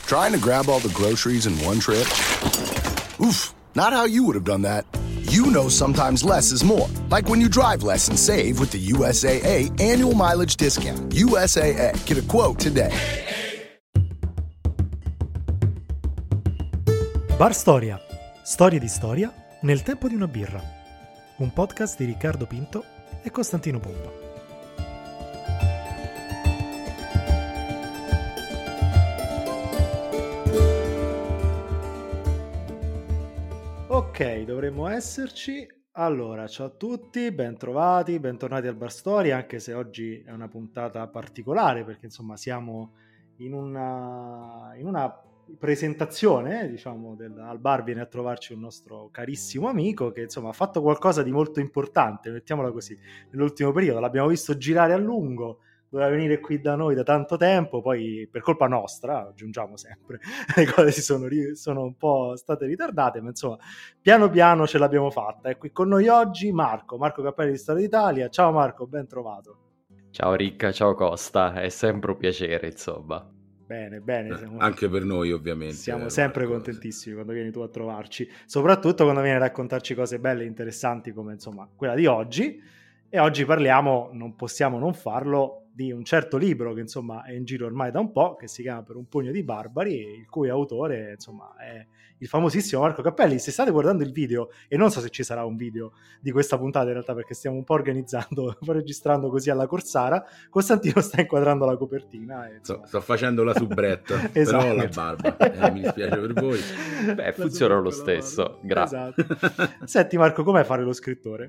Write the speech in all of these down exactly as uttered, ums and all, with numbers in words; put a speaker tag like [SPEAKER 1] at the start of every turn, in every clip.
[SPEAKER 1] Trying to grab all the groceries in one trip? Oof, not how you would have done that. You know sometimes less is more. Like when you drive less and save with the U S A A annual mileage discount. U S A A. Get a quote today.
[SPEAKER 2] Bar Storia. Storie di storia nel tempo di una birra. Un podcast di Riccardo Pinto e Costantino Pompa. Ok, dovremmo esserci. Allora, ciao a tutti, bentrovati, bentornati al Bar Storia, anche se oggi è una puntata particolare perché insomma siamo in una, in una presentazione, diciamo, del, al bar viene a trovarci un nostro carissimo amico che insomma ha fatto qualcosa di molto importante, mettiamola così, nell'ultimo periodo. L'abbiamo visto girare a lungo, doveva venire qui da noi da tanto tempo, poi per colpa nostra, aggiungiamo sempre, le cose si sono, sono un po' state ritardate, ma insomma piano piano ce l'abbiamo fatta. È qui con noi oggi Marco, Marco Cappelli di Storia d'Italia. Ciao Marco, ben trovato.
[SPEAKER 3] Ciao Ricca, ciao Costa, è sempre un piacere insomma.
[SPEAKER 2] Bene, bene. Siamo,
[SPEAKER 4] anche per noi ovviamente.
[SPEAKER 2] Siamo sempre Marco, contentissimi sì. Quando vieni tu a trovarci, soprattutto quando vieni a raccontarci cose belle e interessanti come insomma quella di oggi. E oggi parliamo, non possiamo non farlo, di un certo libro che insomma è in giro ormai da un po', che si chiama Per un pugno di barbari, il cui autore insomma è il famosissimo Marco Cappelli. Se state guardando il video, e non so se ci sarà un video di questa puntata in realtà perché stiamo un po' organizzando, un po' registrando così alla corsara, Costantino sta inquadrando la copertina e,
[SPEAKER 4] sto, sto facendo la soubrette esatto. Però ho la barba, eh, mi dispiace per voi.
[SPEAKER 3] Beh, funziona lo stesso, grazie.
[SPEAKER 2] Esatto. Senti Marco, com'è fare lo scrittore?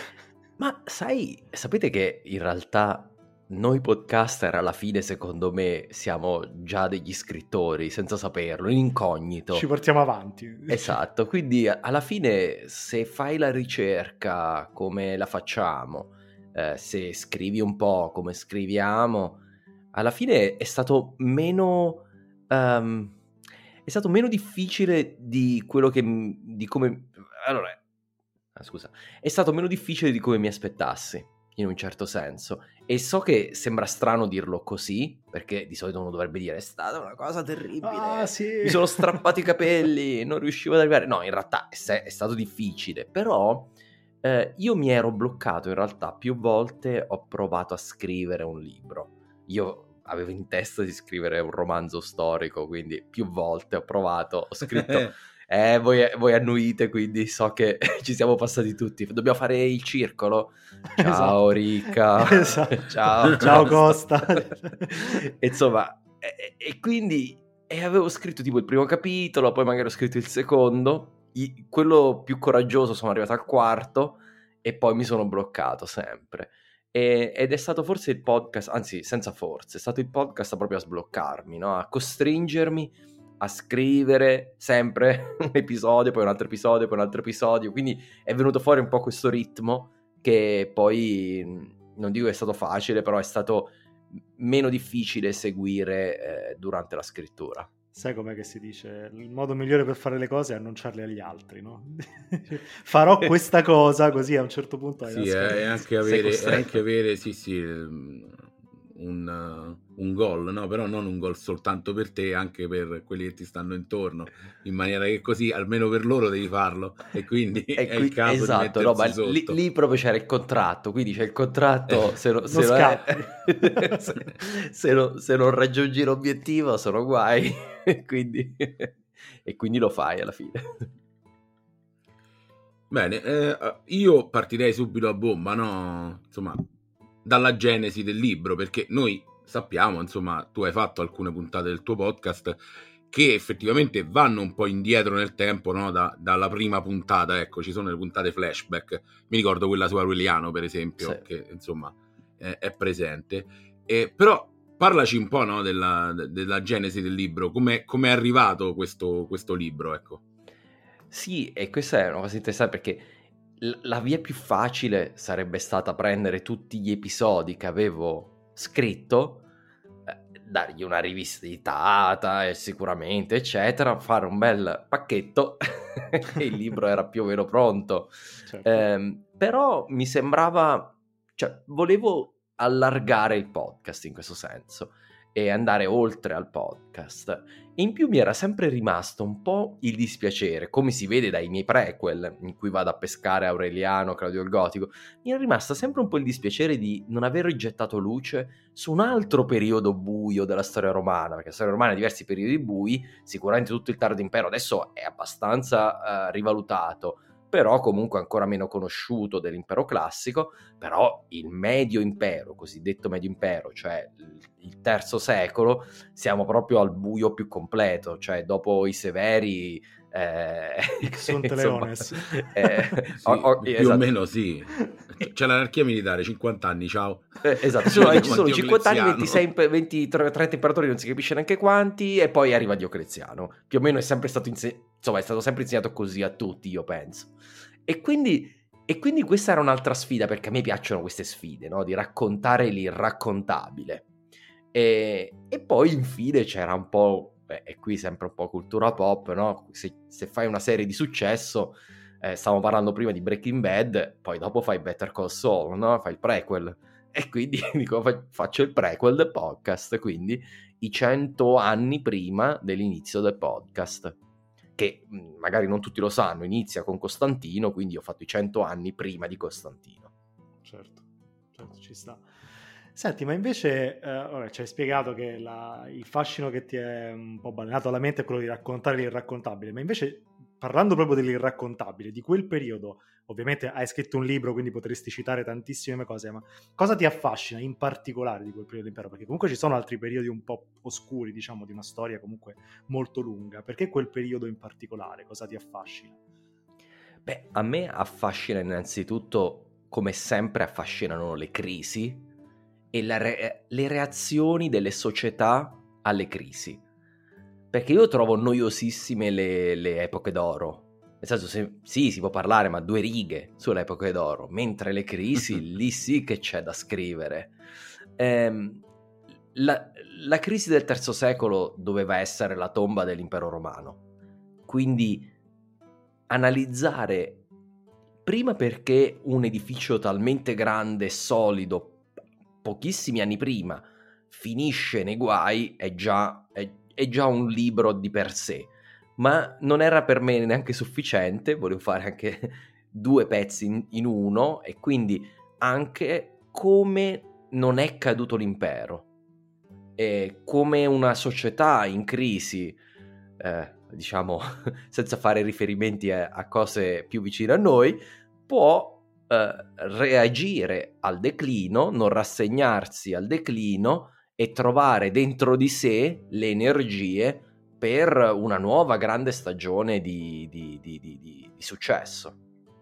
[SPEAKER 3] Ma sai, sapete che in realtà noi podcaster alla fine secondo me siamo già degli scrittori senza saperlo, in incognito.
[SPEAKER 2] Ci portiamo avanti.
[SPEAKER 3] Esatto, quindi alla fine se fai la ricerca come la facciamo, eh, se scrivi un po' come scriviamo, alla fine è stato meno um, è stato meno difficile di quello che di come allora ah, scusa, è stato meno difficile di come mi aspettassi in un certo senso, e so che sembra strano dirlo così perché di solito uno dovrebbe dire è stata una cosa terribile,
[SPEAKER 2] ah, sì.
[SPEAKER 3] mi sono strappati i capelli, non riuscivo ad arrivare. No, in realtà è, è stato difficile, però eh, io mi ero bloccato in realtà più volte. Ho provato a scrivere un libro, io avevo in testa di scrivere un romanzo storico, quindi più volte ho provato, ho scritto Eh, voi, voi annuite, quindi so che ci siamo passati tutti. Dobbiamo fare il circolo. Ciao esatto. Ricca.
[SPEAKER 2] Esatto.
[SPEAKER 3] Ciao,
[SPEAKER 2] ciao Costa.
[SPEAKER 3] E insomma, e, e quindi e avevo scritto tipo il primo capitolo, poi magari ho scritto il secondo, I, quello più coraggioso sono arrivato al quarto e poi mi sono bloccato sempre. E, ed è stato forse il podcast, anzi senza forse, è stato il podcast proprio a sbloccarmi, no? A costringermi a scrivere sempre un episodio, poi un altro episodio, poi un altro episodio, quindi è venuto fuori un po' questo ritmo che poi, non dico che è stato facile, però è stato meno difficile seguire eh, durante la scrittura.
[SPEAKER 2] Sai com'è che si dice? Il modo migliore per fare le cose è annunciarle agli altri, no? Farò questa cosa, così a un certo punto hai
[SPEAKER 4] sì, è anche avere, è anche avere, sì sì, un, un goal, no? Però non un goal soltanto per te, anche per quelli che ti stanno intorno, in maniera che così almeno per loro devi farlo, e quindi e è qui, il caso
[SPEAKER 3] esatto,
[SPEAKER 4] di
[SPEAKER 3] no, ma
[SPEAKER 4] sotto.
[SPEAKER 3] Lì, lì proprio c'era il contratto, quindi c'è il contratto,
[SPEAKER 4] eh,
[SPEAKER 3] se, no,
[SPEAKER 2] non
[SPEAKER 3] se, non è, se, se, non, se non raggiungi l'obiettivo sono guai, e quindi, e quindi lo fai alla fine.
[SPEAKER 4] Bene, eh, io partirei subito a bomba, no? Insomma, dalla genesi del libro, perché noi sappiamo, insomma, tu hai fatto alcune puntate del tuo podcast che effettivamente vanno un po' indietro nel tempo, no? Da, dalla prima puntata, ecco, ci sono le puntate flashback, mi ricordo quella su Aureliano per esempio, sì. Che insomma è, è presente, e, però parlaci un po', no, della, della genesi del libro, come è arrivato questo, questo libro, ecco.
[SPEAKER 3] Sì, e questa è una cosa interessante perché la via più facile sarebbe stata prendere tutti gli episodi che avevo scritto, eh, dargli una rivisitata, e sicuramente, eccetera, fare un bel pacchetto e il libro era più o meno pronto. Certo. Eh, però mi sembrava, cioè, volevo allargare il podcast in questo senso. e andare oltre al podcast. In più mi era sempre rimasto un po' il dispiacere, come si vede dai miei prequel, in cui vado a pescare Aureliano, Claudio il Gotico, mi era rimasto sempre un po' il dispiacere di non aver gettato luce su un altro periodo buio della storia romana, perché la storia romana ha diversi periodi bui, sicuramente tutto il tardo impero adesso è abbastanza uh, rivalutato, però comunque ancora meno conosciuto dell'impero classico, però il medio impero, cosiddetto medio impero, cioè il terzo secolo, siamo proprio al buio più completo, cioè dopo i Severi... Eh,
[SPEAKER 2] Sunt Leones.
[SPEAKER 3] Eh,
[SPEAKER 4] sì,
[SPEAKER 3] o, o,
[SPEAKER 4] più
[SPEAKER 3] esatto.
[SPEAKER 4] o meno sì. C'è l'anarchia militare, cinquanta anni, ciao.
[SPEAKER 3] Eh, esatto, ci sono, ci sono cinquanta anni, ventisei, venti, trenta imperatori, non si capisce neanche quanti, e poi arriva Diocleziano. Più o meno è sempre stato insegnato, insomma, è stato sempre insegnato così a tutti, io penso. E quindi, e quindi questa era un'altra sfida, perché a me piacciono queste sfide, no? Di raccontare l'irraccontabile. E, e poi infine c'era un po', beh, e qui sempre un po' cultura pop, no? Se, se fai una serie di successo, eh, stavamo parlando prima di Breaking Bad, poi dopo fai Better Call Saul, no? Fai il prequel. E quindi dico, faccio il prequel del podcast, quindi i cento anni prima dell'inizio del podcast, che magari non tutti lo sanno, inizia con Costantino, quindi ho fatto i cento anni prima di Costantino.
[SPEAKER 2] Certo, certo, ci sta. Senti, ma invece eh, vabbè, ci hai spiegato che la, il fascino che ti è un po' balnato alla mente è quello di raccontare l'irraccontabile, ma invece parlando proprio dell'irraccontabile, di quel periodo, ovviamente hai scritto un libro, quindi potresti citare tantissime cose, ma cosa ti affascina in particolare di quel periodo impero? Perché comunque ci sono altri periodi un po' oscuri, diciamo, di una storia comunque molto lunga. Perché quel periodo in particolare? Cosa ti affascina?
[SPEAKER 3] Beh, a me affascina innanzitutto, come sempre affascinano le crisi e la re- le reazioni delle società alle crisi. Perché io trovo noiosissime le, le epoche d'oro. Nel senso, se, sì, si può parlare, ma due righe sulle epoche d'oro, mentre le crisi, lì sì che c'è da scrivere. Ehm, la, la crisi del terzo secolo doveva essere la tomba dell'impero romano. Quindi analizzare, prima perché un edificio talmente grande e solido, pochissimi anni prima, finisce nei guai, è già... È, è già un libro di per sé, ma non era per me neanche sufficiente, volevo fare anche due pezzi in, in uno, e quindi anche come non è caduto l'impero, e come una società in crisi, eh, diciamo senza fare riferimenti a, a cose più vicine a noi, può eh, reagire al declino, non rassegnarsi al declino, e trovare dentro di sé le energie per una nuova grande stagione di, di, di, di, di, di successo.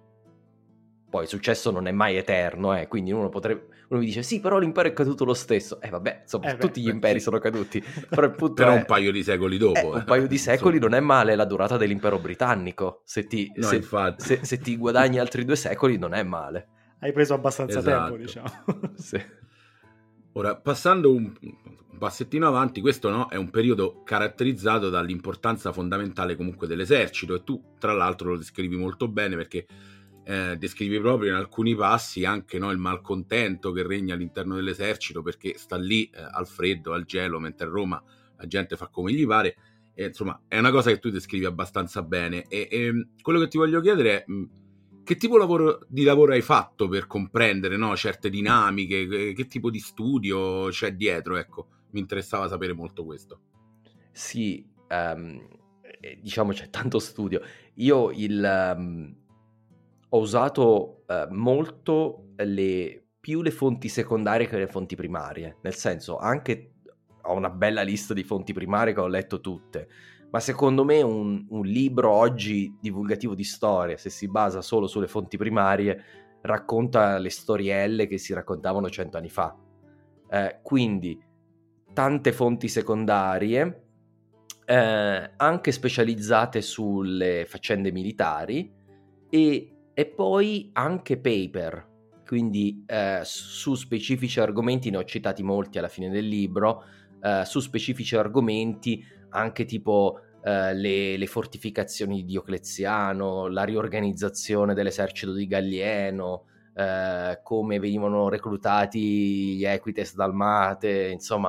[SPEAKER 3] Poi il successo non è mai eterno, eh, quindi uno potrebbe, uno mi dice sì, però l'impero è caduto lo stesso. Eh vabbè, insomma,
[SPEAKER 2] eh beh,
[SPEAKER 3] tutti gli
[SPEAKER 2] beh,
[SPEAKER 3] imperi
[SPEAKER 2] sì.
[SPEAKER 3] sono caduti, però, il punto
[SPEAKER 4] però
[SPEAKER 3] è,
[SPEAKER 4] un paio di secoli dopo.
[SPEAKER 3] Eh, un paio di secoli non è male la durata dell'impero britannico. Se ti,
[SPEAKER 4] no,
[SPEAKER 3] se,
[SPEAKER 4] infatti.
[SPEAKER 3] Se, se ti guadagni altri due secoli non è male.
[SPEAKER 2] Hai preso abbastanza
[SPEAKER 4] esatto.
[SPEAKER 2] tempo, diciamo.
[SPEAKER 3] Sì.
[SPEAKER 4] Ora, passando un, un passettino avanti, questo no, è un periodo caratterizzato dall'importanza fondamentale comunque dell'esercito, e tu tra l'altro lo descrivi molto bene, perché eh, descrivi proprio in alcuni passi anche, no, il malcontento che regna all'interno dell'esercito, perché sta lì eh, al freddo, al gelo, mentre a Roma la gente fa come gli pare, e, insomma è una cosa che tu descrivi abbastanza bene, e, e quello che ti voglio chiedere è mh, che tipo lavoro, di lavoro hai fatto per comprendere, no, certe dinamiche, che, che tipo di studio c'è dietro, ecco, mi interessava sapere molto questo.
[SPEAKER 3] Sì, um, diciamo c'è tanto studio. Io il, um, ho usato uh, molto le, più le fonti secondarie che le fonti primarie, nel senso anche ho una bella lista di fonti primarie che ho letto tutte, ma secondo me un, un libro oggi divulgativo di storia, se si basa solo sulle fonti primarie, racconta le storielle che si raccontavano cento anni fa. Eh, quindi tante fonti secondarie, eh, anche specializzate sulle faccende militari, e, e poi anche paper, quindi eh, su specifici argomenti, ne ho citati molti alla fine del libro, eh, su specifici argomenti anche tipo eh, le, le fortificazioni di Diocleziano, la riorganizzazione dell'esercito di Gallieno, eh, come venivano reclutati gli Equites Dalmate, insomma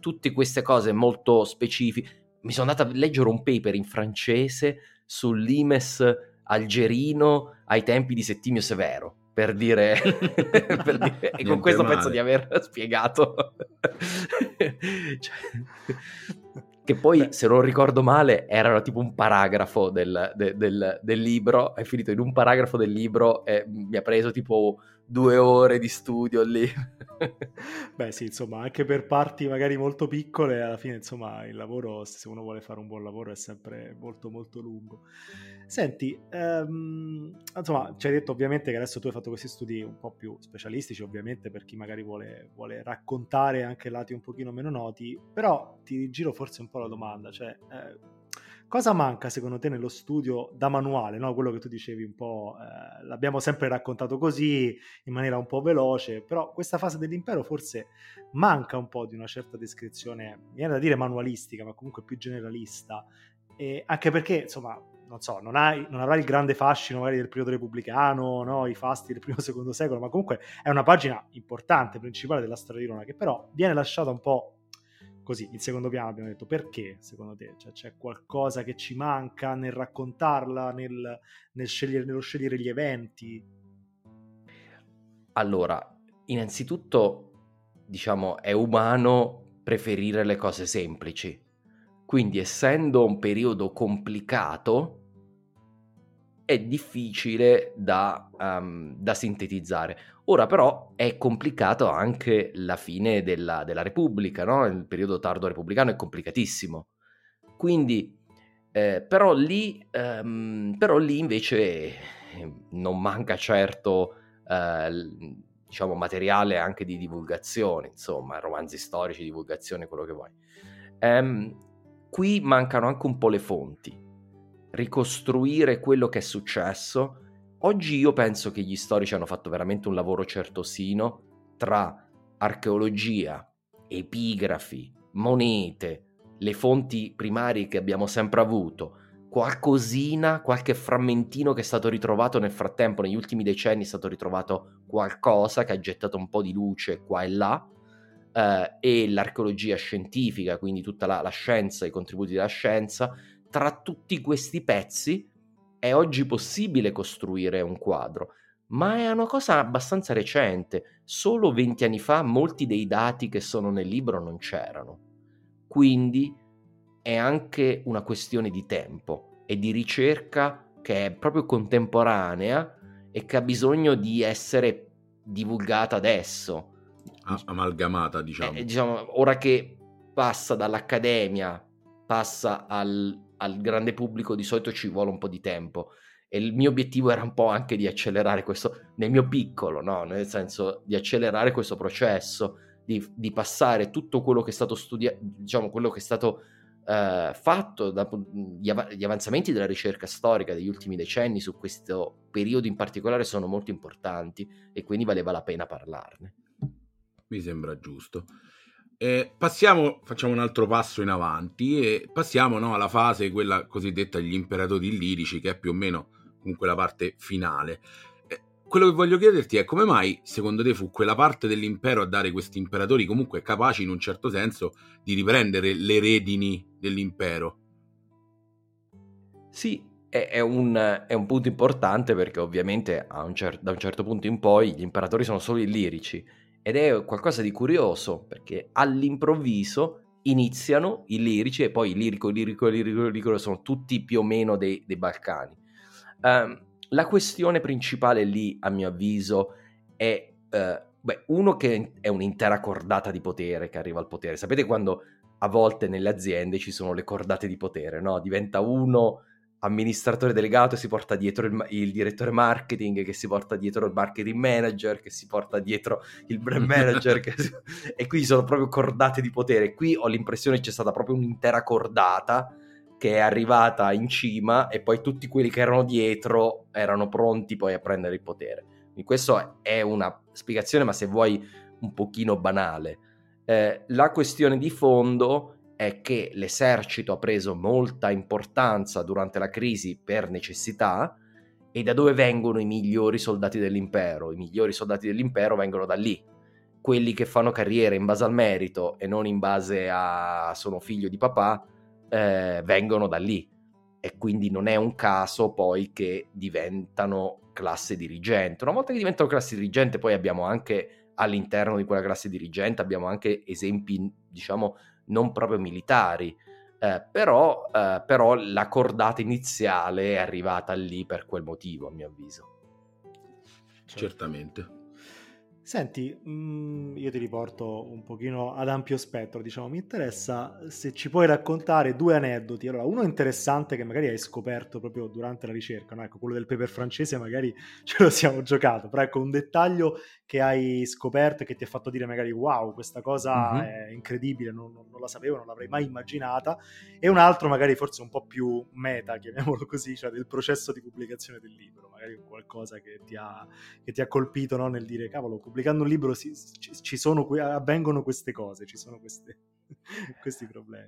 [SPEAKER 3] tutte queste cose molto specifiche. Mi sono andato a leggere un paper in francese sull'Imes algerino ai tempi di Settimio Severo, per dire, per dire e con questo male. Penso di aver spiegato. Cioè, che poi, beh, se non ricordo male, era tipo un paragrafo del, del, del, del libro, è finito in un paragrafo del libro e mi ha preso tipo due ore di studio lì.
[SPEAKER 2] Beh sì, insomma, anche per parti magari molto piccole, alla fine, insomma, il lavoro, se uno vuole fare un buon lavoro, è sempre molto molto lungo. Senti, ehm, insomma, ci hai detto ovviamente che adesso tu hai fatto questi studi un po' più specialistici, ovviamente per chi magari vuole, vuole raccontare anche lati un pochino meno noti, però ti giro forse un po' la domanda, cioè eh, cosa manca secondo te nello studio da manuale, no? Quello che tu dicevi un po', eh, l'abbiamo sempre raccontato così, in maniera un po' veloce, però questa fase dell'impero forse manca un po' di una certa descrizione, mi viene da dire manualistica, ma comunque più generalista, e anche perché, insomma, non so, non, hai, non avrà il grande fascino magari del periodo repubblicano, no? I fasti del primo e secondo secolo, ma comunque è una pagina importante, principale della storia di Roma, che però viene lasciata un po' così, in secondo piano. Abbiamo detto, perché secondo te? Cioè, c'è qualcosa che ci manca nel raccontarla, nel, nel scegliere, nello scegliere gli eventi?
[SPEAKER 3] Allora, innanzitutto, diciamo, è umano preferire le cose semplici. Quindi, essendo un periodo complicato, è difficile da, um, da sintetizzare. Ora però è complicato anche la fine della, della Repubblica, no? Il periodo tardo repubblicano è complicatissimo. Quindi, eh, però, lì, um, però lì invece non manca certo, eh, diciamo, materiale anche di divulgazione, insomma, romanzi storici, divulgazione, quello che vuoi. Um, qui mancano anche un po' le fonti. Ricostruire quello che è successo. Oggi io penso che gli storici hanno fatto veramente un lavoro certosino tra archeologia, epigrafi, monete, le fonti primarie che abbiamo sempre avuto, qualcosina, qualche frammentino che è stato ritrovato nel frattempo, negli ultimi decenni è stato ritrovato qualcosa che ha gettato un po' di luce qua e là, eh, e l'archeologia scientifica, quindi tutta la, la scienza, i contributi della scienza. Tra tutti questi pezzi è oggi possibile costruire un quadro, ma è una cosa abbastanza recente. Solo venti anni fa molti dei dati che sono nel libro non c'erano. Quindi è anche una questione di tempo e di ricerca che è proprio contemporanea e che ha bisogno di essere divulgata adesso.
[SPEAKER 4] Amalgamata, diciamo.
[SPEAKER 3] Eh, diciamo, ora che passa dall'accademia, passa al al grande pubblico, di solito ci vuole un po' di tempo, e il mio obiettivo era un po' anche di accelerare questo, nel mio piccolo, no? Nel senso di accelerare questo processo, di, di passare tutto quello che è stato studiato, diciamo quello che è stato eh, fatto, da, gli, av- gli avanzamenti della ricerca storica degli ultimi decenni su questo periodo in particolare sono molto importanti e quindi valeva la pena parlarne.
[SPEAKER 4] Mi sembra giusto. Eh, passiamo, facciamo un altro passo in avanti e passiamo, no, alla fase, quella cosiddetta gli imperatori illirici, che è più o meno comunque la parte finale. Eh, quello che voglio chiederti è come mai secondo te fu quella parte dell'impero a dare questi imperatori comunque capaci in un certo senso di riprendere le redini dell'impero?
[SPEAKER 3] Sì, è, è, un, è un punto importante, perché ovviamente a un cer- da un certo punto in poi gli imperatori sono solo illirici. Ed è qualcosa di curioso, perché all'improvviso iniziano i lirici e poi il lirico, il lirico, il lirico, il lirico sono tutti più o meno dei, dei Balcani. Um, la questione principale lì, a mio avviso, è uh, beh, uno che è un'intera cordata di potere che arriva al potere. Sapete quando a volte nelle aziende ci sono le cordate di potere, no? Diventa uno amministratore delegato e si porta dietro il, il direttore marketing, che si porta dietro il marketing manager, che si porta dietro il brand manager, che si... e qui sono proprio cordate di potere. Qui ho l'impressione che c'è stata proprio un'intera cordata che è arrivata in cima e poi tutti quelli che erano dietro erano pronti poi a prendere il potere. Quindi questo è una spiegazione, ma se vuoi un pochino banale. Eh, la questione di fondo è che l'esercito ha preso molta importanza durante la crisi per necessità. E da dove vengono i migliori soldati dell'impero? I migliori soldati dell'impero vengono da lì. quelli che fanno carriera in base al merito e non in base a sono figlio di papà eh, vengono da lì, e quindi non è un caso poi che diventano classe dirigente. Una volta che diventano classe dirigente poi abbiamo anche all'interno di quella classe dirigente abbiamo anche esempi, diciamo, non proprio militari, eh, però, eh, però la cordata iniziale è arrivata lì per quel motivo, a mio avviso.
[SPEAKER 4] Certamente.
[SPEAKER 2] Senti, mh, io ti riporto un pochino ad ampio spettro, diciamo, mi interessa se ci puoi raccontare due aneddoti. Allora, uno interessante che magari hai scoperto proprio durante la ricerca, no? Ecco, quello del paper francese magari ce lo siamo giocato, però ecco, un dettaglio che hai scoperto e che ti ha fatto dire magari wow, questa cosa
[SPEAKER 3] Mhm.
[SPEAKER 2] è incredibile, non, non- non la sapevo, non l'avrei mai immaginata, e un altro magari forse un po' più meta, chiamiamolo così, cioè del processo di pubblicazione del libro, magari qualcosa che ti ha che ti ha colpito, no? Nel dire cavolo, pubblicando un libro si, ci, ci sono, avvengono queste cose, ci sono queste, questi problemi.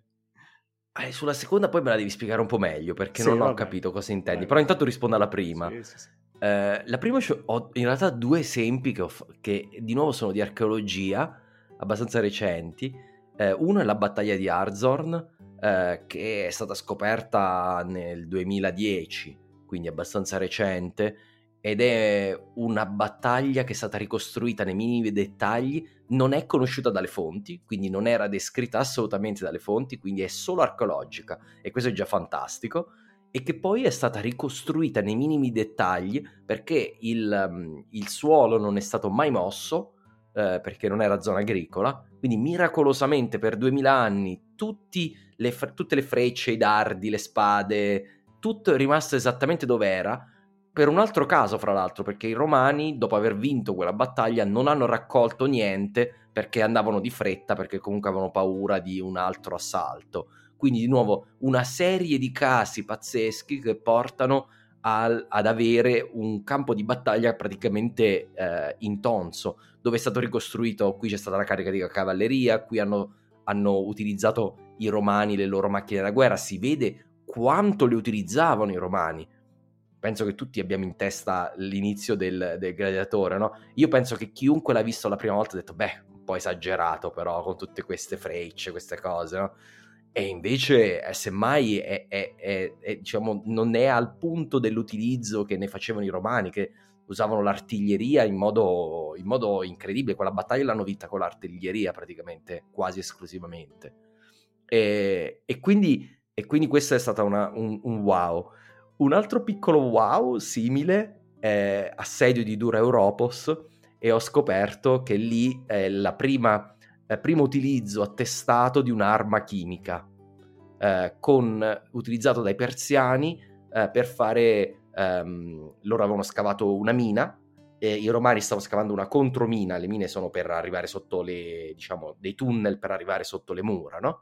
[SPEAKER 3] Eh, sulla seconda poi me la devi spiegare un po' meglio, perché
[SPEAKER 2] Sì,
[SPEAKER 3] non ho
[SPEAKER 2] vabbè.
[SPEAKER 3] capito cosa intendi.
[SPEAKER 2] Vai,
[SPEAKER 3] Però
[SPEAKER 2] vai.
[SPEAKER 3] intanto rispondo alla prima.
[SPEAKER 2] Sì, sì, sì.
[SPEAKER 3] Eh, la prima c'ho- ho in realtà due esempi che, ho fa- che di nuovo sono di archeologia, abbastanza recenti. Eh, uno è la battaglia di Arzorn, eh, che è stata scoperta nel duemiladieci, quindi abbastanza recente, ed è una battaglia che è stata ricostruita nei minimi dettagli, non è conosciuta dalle fonti, quindi non era descritta assolutamente dalle fonti, quindi è solo archeologica, e questo è già fantastico, e che poi è stata ricostruita nei minimi dettagli perché il, um, il suolo non è stato mai mosso, eh, perché non era zona agricola, quindi miracolosamente per duemila anni tutti le, fre- tutte le frecce, i dardi, le spade, tutto è rimasto esattamente dove era, per un altro caso fra l'altro, perché i romani dopo aver vinto quella battaglia non hanno raccolto niente perché andavano di fretta, perché comunque avevano paura di un altro assalto. Quindi di nuovo una serie di casi pazzeschi che portano al, ad avere un campo di battaglia praticamente eh, intonso, dove è stato ricostruito, qui c'è stata la carica di cavalleria, qui hanno, hanno utilizzato i romani le loro macchine da guerra, si vede quanto le utilizzavano i romani. Penso che tutti abbiamo in testa l'inizio del, del gladiatore, no? Io penso che chiunque l'ha visto la prima volta ha detto, beh, un po' esagerato però, con tutte queste frecce, queste cose, no? E invece, eh, semmai, è, è, è, è, diciamo, non è al punto dell'utilizzo che ne facevano i romani, che usavano l'artiglieria in modo, in modo incredibile. Quella battaglia l'hanno vinta con l'artiglieria praticamente, quasi esclusivamente. E, e, quindi, e quindi questo è stato una, un, un wow. Un altro piccolo wow simile è Assedio di Dura Europos, e ho scoperto che lì è la prima... Eh, primo utilizzo attestato di un'arma chimica, eh, con, utilizzato dai persiani eh, per fare, ehm, loro avevano scavato una mina e i romani stavano scavando una contromina. Le mine sono per arrivare sotto le, diciamo, dei tunnel per arrivare sotto le mura, no?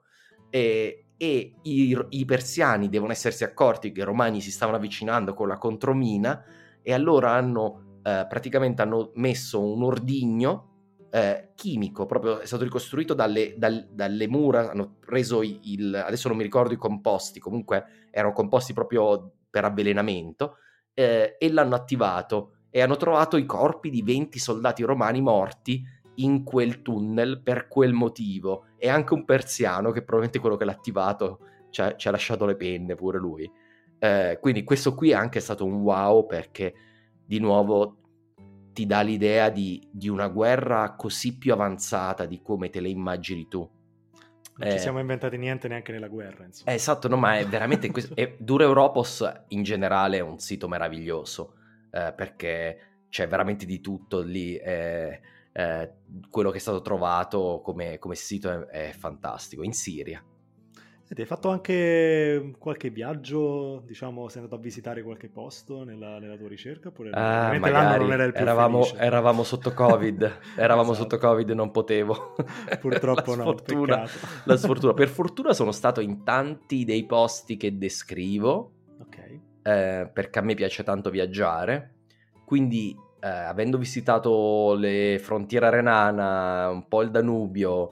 [SPEAKER 3] E, e i, i persiani devono essersi accorti che i romani si stavano avvicinando con la contromina, e allora hanno eh, praticamente hanno messo un ordigno Eh, chimico, proprio è stato ricostruito dalle, dal, dalle mura, hanno preso il, adesso non mi ricordo i composti, comunque erano composti proprio per avvelenamento, eh, e l'hanno attivato, e hanno trovato i corpi di venti soldati romani morti in quel tunnel per quel motivo, e anche un persiano che probabilmente quello che l'ha attivato ci ha, ci ha lasciato le penne pure lui, eh, quindi questo qui è anche stato un wow, perché di nuovo ti dà l'idea di, di una guerra così più avanzata di come te le immagini tu.
[SPEAKER 2] Non
[SPEAKER 3] eh,
[SPEAKER 2] ci siamo inventati niente neanche nella guerra, insomma.
[SPEAKER 3] Eh, esatto, no, ma è veramente... e Dura Europos in generale è un sito meraviglioso, eh, perché c'è veramente di tutto lì. eh, eh, quello che è stato trovato come, come sito è, è fantastico, in Siria.
[SPEAKER 2] Senti, hai fatto anche qualche viaggio, diciamo, sei andato a visitare qualche posto nella, nella tua ricerca? Oppure no?
[SPEAKER 3] Ah,
[SPEAKER 2] Ovviamente l'anno
[SPEAKER 3] magari
[SPEAKER 2] non era il più
[SPEAKER 3] eravamo,
[SPEAKER 2] felice.
[SPEAKER 3] eravamo sotto Covid, eravamo
[SPEAKER 2] Esatto.
[SPEAKER 3] sotto Covid e non potevo.
[SPEAKER 2] Purtroppo
[SPEAKER 3] la
[SPEAKER 2] no,
[SPEAKER 3] sfortuna,
[SPEAKER 2] peccato.
[SPEAKER 3] la sfortuna. Per fortuna sono stato in tanti dei posti che descrivo,
[SPEAKER 2] Ok.
[SPEAKER 3] eh, perché a me piace tanto viaggiare, quindi eh, avendo visitato le frontiere renana, un po' il Danubio,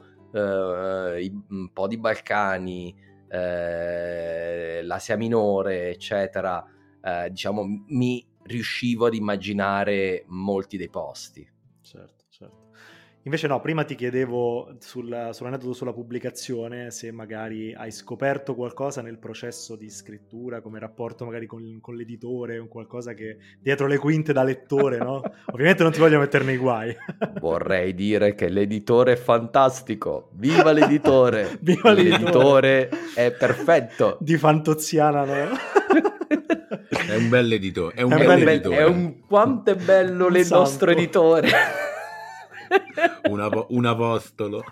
[SPEAKER 3] eh, i- un po' di Balcani, eh, l'Asia Minore, eccetera, eh, diciamo mi riuscivo ad immaginare molti dei posti.
[SPEAKER 2] Certo, certo. Invece no, prima ti chiedevo sul, sull'aneddoto sulla pubblicazione, se magari hai scoperto qualcosa nel processo di scrittura, come rapporto magari con, con l'editore, o qualcosa che dietro le quinte da lettore, no? Ovviamente non ti voglio mettere nei guai.
[SPEAKER 3] Vorrei dire che l'editore è fantastico, viva l'editore!
[SPEAKER 2] Viva
[SPEAKER 3] l'editore! È perfetto!
[SPEAKER 2] Di Fantoziana, no?
[SPEAKER 4] È un bel editore, è un,
[SPEAKER 2] È un
[SPEAKER 4] bel
[SPEAKER 2] bel-
[SPEAKER 4] editore.
[SPEAKER 3] È un quanto è bello
[SPEAKER 2] Un
[SPEAKER 3] il
[SPEAKER 2] santo.
[SPEAKER 3] nostro editore!
[SPEAKER 4] un, ap- un apostolo.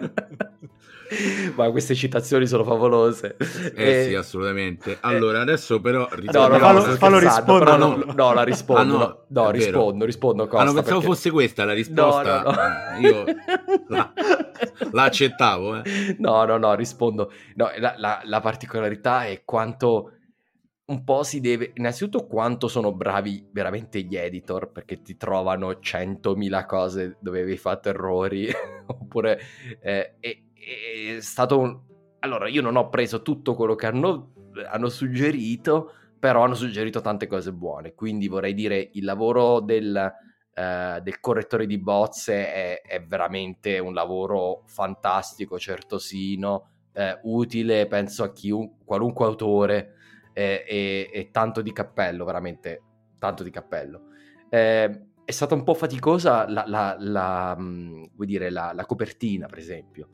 [SPEAKER 3] Ma queste citazioni sono favolose.
[SPEAKER 4] Eh sì, assolutamente. Allora, adesso però
[SPEAKER 3] No, no,
[SPEAKER 4] ritorniamo
[SPEAKER 3] no,
[SPEAKER 2] fallo-
[SPEAKER 3] sto
[SPEAKER 4] al-
[SPEAKER 2] fallo
[SPEAKER 3] scherzando,
[SPEAKER 2] rispondere.
[SPEAKER 3] però no, no, la rispondo.
[SPEAKER 4] Ah, no,
[SPEAKER 3] no, no,
[SPEAKER 4] è vero.
[SPEAKER 3] rispondo, rispondo Costa.
[SPEAKER 4] Ah, no, pensavo
[SPEAKER 3] perché-
[SPEAKER 4] fosse questa la risposta.
[SPEAKER 3] No, no, no.
[SPEAKER 4] Io la, la accettavo, eh.
[SPEAKER 3] No, no, no, rispondo. No, la, la- la particolarità è quanto un po' si deve... Innanzitutto quanto sono bravi veramente gli editor, perché ti trovano centomila cose dove avevi fatto errori, oppure... eh, è, è stato un... Allora, io non ho preso tutto quello che hanno, hanno suggerito, però hanno suggerito tante cose buone, quindi vorrei dire il lavoro del... eh, del correttore di bozze è, è veramente un lavoro fantastico, certosino, eh, utile, penso a chiun- qualunque autore, eh, e, e tanto di cappello, veramente tanto di cappello. Eh, è stata un po' faticosa la, la, la, mh, vuol dire, la, la copertina, per esempio.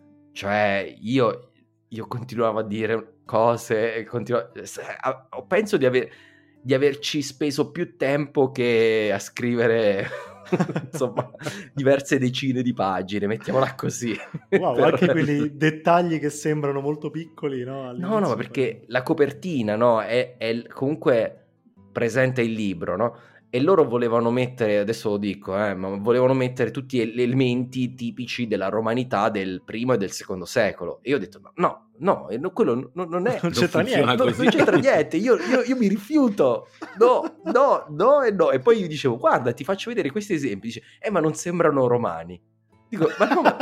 [SPEAKER 3] Cioè, io, io continuavo a dire cose, e continuavo, penso di aver di averci speso più tempo che a scrivere insomma diverse decine di pagine, mettiamola così.
[SPEAKER 2] Wow,
[SPEAKER 3] Per-
[SPEAKER 2] anche quelli dettagli che sembrano molto piccoli, no? All'inizio,
[SPEAKER 3] No, no, ma perché la copertina, no, è, è comunque presente il libro, no? E loro volevano mettere, adesso lo dico, eh, ma volevano mettere tutti gli elementi tipici della romanità del primo e del secondo secolo. E io ho detto, no, no, no, e no, quello non, non è...
[SPEAKER 2] Non c'entra
[SPEAKER 4] funziona
[SPEAKER 2] niente.
[SPEAKER 3] No,
[SPEAKER 4] così.
[SPEAKER 3] non c'entra niente, io, io- io mi rifiuto, no, no, no e no. E poi io dicevo, guarda, ti faccio vedere questi esempi. Dice, eh, ma non sembrano romani. Dico, ma no, ma-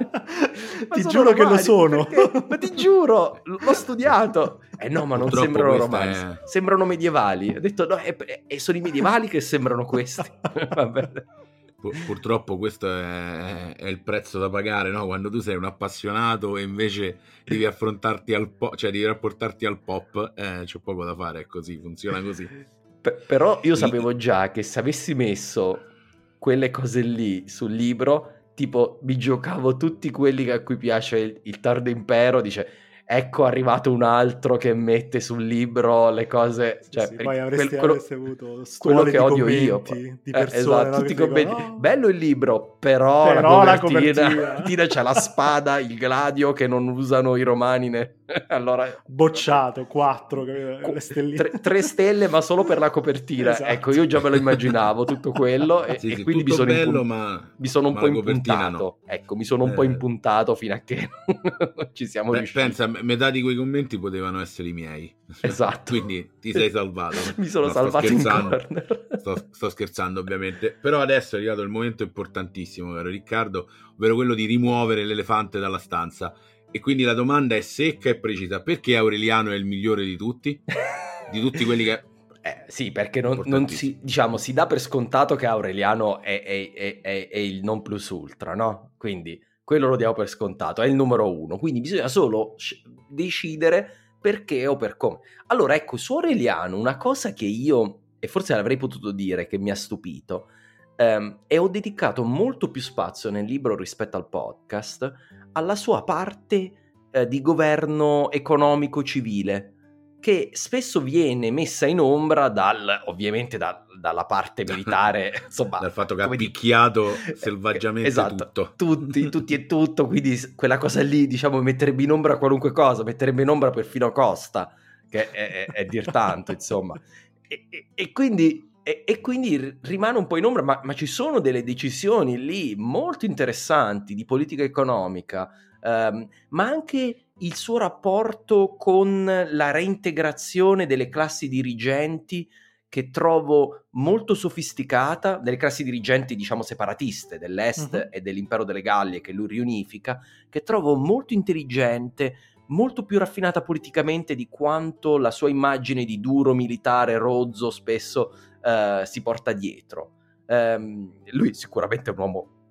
[SPEAKER 3] ma
[SPEAKER 2] Ti
[SPEAKER 3] sono
[SPEAKER 2] giuro che lo
[SPEAKER 3] romani,
[SPEAKER 2] sono.
[SPEAKER 3] perché? Ma ti giuro, l- l'ho studiato. Eh no, ma non
[SPEAKER 4] Purtroppo
[SPEAKER 3] sembrano
[SPEAKER 4] questa
[SPEAKER 3] romani,
[SPEAKER 4] è-
[SPEAKER 3] sembrano medievali. Ho detto, no, è- è- è- sono i medievali che sembrano questi. Va bene.
[SPEAKER 4] Pur- Purtroppo questo è, è il prezzo da pagare, no? Quando tu sei un appassionato e invece devi affrontarti al pop, cioè devi rapportarti al pop, eh, c'è poco da fare, è così, funziona così.
[SPEAKER 3] P- però io sapevo già che se avessi messo quelle cose lì sul libro, tipo mi giocavo tutti quelli a cui piace il, il Tardo Impero, dice ecco arrivato un altro che mette sul libro le cose, cioè
[SPEAKER 2] Sì,
[SPEAKER 3] per-
[SPEAKER 2] poi avresti,
[SPEAKER 3] quel- quello,
[SPEAKER 2] avresti avuto
[SPEAKER 3] quello
[SPEAKER 2] stuole
[SPEAKER 3] che
[SPEAKER 2] di
[SPEAKER 3] odio
[SPEAKER 2] commenti,
[SPEAKER 3] io
[SPEAKER 2] di
[SPEAKER 3] Eh,
[SPEAKER 2] persone,
[SPEAKER 3] esatto,
[SPEAKER 2] no,
[SPEAKER 3] tutti
[SPEAKER 2] che
[SPEAKER 3] i
[SPEAKER 2] ti dicono,
[SPEAKER 3] commenti,
[SPEAKER 2] "No,
[SPEAKER 3] bello il libro, però,
[SPEAKER 2] Però
[SPEAKER 3] la
[SPEAKER 2] la
[SPEAKER 3] copertina,
[SPEAKER 2] copertina."
[SPEAKER 3] Tina c'ha la spada, il gladio che non usano i romani, ne- allora
[SPEAKER 2] bocciato, quattro, capito?
[SPEAKER 3] Co-
[SPEAKER 2] Le stelline.
[SPEAKER 3] tre, tre stelle ma solo per la copertina.
[SPEAKER 2] Esatto.
[SPEAKER 3] Ecco, io già me lo immaginavo tutto quello e,
[SPEAKER 4] Sì,
[SPEAKER 3] e
[SPEAKER 4] sì,
[SPEAKER 3] quindi mi
[SPEAKER 4] tutto
[SPEAKER 3] sono,
[SPEAKER 4] bello,
[SPEAKER 3] impun-
[SPEAKER 4] ma,
[SPEAKER 3] mi sono un
[SPEAKER 4] ma
[SPEAKER 3] po'
[SPEAKER 4] la copertina
[SPEAKER 3] impuntato.
[SPEAKER 4] no.
[SPEAKER 3] Ecco, mi sono un po'
[SPEAKER 4] Eh.
[SPEAKER 3] impuntato fino a che non ci siamo
[SPEAKER 4] Beh,
[SPEAKER 3] riusciti.
[SPEAKER 4] pensa, me- metà di quei commenti potevano essere i miei.
[SPEAKER 3] Esatto.
[SPEAKER 4] Quindi ti sei salvato.
[SPEAKER 3] Mi sono
[SPEAKER 4] No, sto
[SPEAKER 3] salvato in
[SPEAKER 4] scherzando.
[SPEAKER 3] corner.
[SPEAKER 4] Sto, sto scherzando ovviamente, però adesso è arrivato il momento importantissimo, caro Riccardo, ovvero quello di rimuovere l'elefante dalla stanza. E quindi la domanda è secca e precisa: perché Aureliano è il migliore di tutti? Di tutti quelli che...
[SPEAKER 3] Eh, sì, perché non, non si, diciamo, si dà per scontato che Aureliano è, è- è- è- è il non plus ultra, no? Quindi quello lo diamo per scontato, è il numero uno. Quindi bisogna solo sc- decidere perché o per come. Allora, ecco, su Aureliano una cosa che io, e forse l'avrei potuto dire, che mi ha stupito, ehm, e ho dedicato molto più spazio nel libro rispetto al podcast alla sua parte eh, di governo economico civile, che spesso viene messa in ombra dal, ovviamente da- dalla parte militare, insomma,
[SPEAKER 4] Dal fatto che ha
[SPEAKER 3] come di-
[SPEAKER 4] picchiato selvaggiamente
[SPEAKER 3] Esatto,
[SPEAKER 4] tutto.
[SPEAKER 3] tutti, tutti e tutto, quindi s- quella cosa lì, diciamo, metterebbe in ombra qualunque cosa, metterebbe in ombra perfino Costa, che è, è- è dir tanto, insomma. E, e- e quindi, e, e quindi r- rimane un po' in ombra, ma, ma ci sono delle decisioni lì molto interessanti di politica economica, ehm, ma anche il suo rapporto con la reintegrazione delle classi dirigenti, che trovo molto sofisticata, delle classi dirigenti, diciamo, separatiste dell'est
[SPEAKER 2] Mhm.
[SPEAKER 3] e dell'impero delle Gallie, che lui riunifica, che trovo molto intelligente, molto più raffinata politicamente di quanto la sua immagine di duro militare rozzo spesso eh, si porta dietro. Ehm, lui sicuramente è un uomo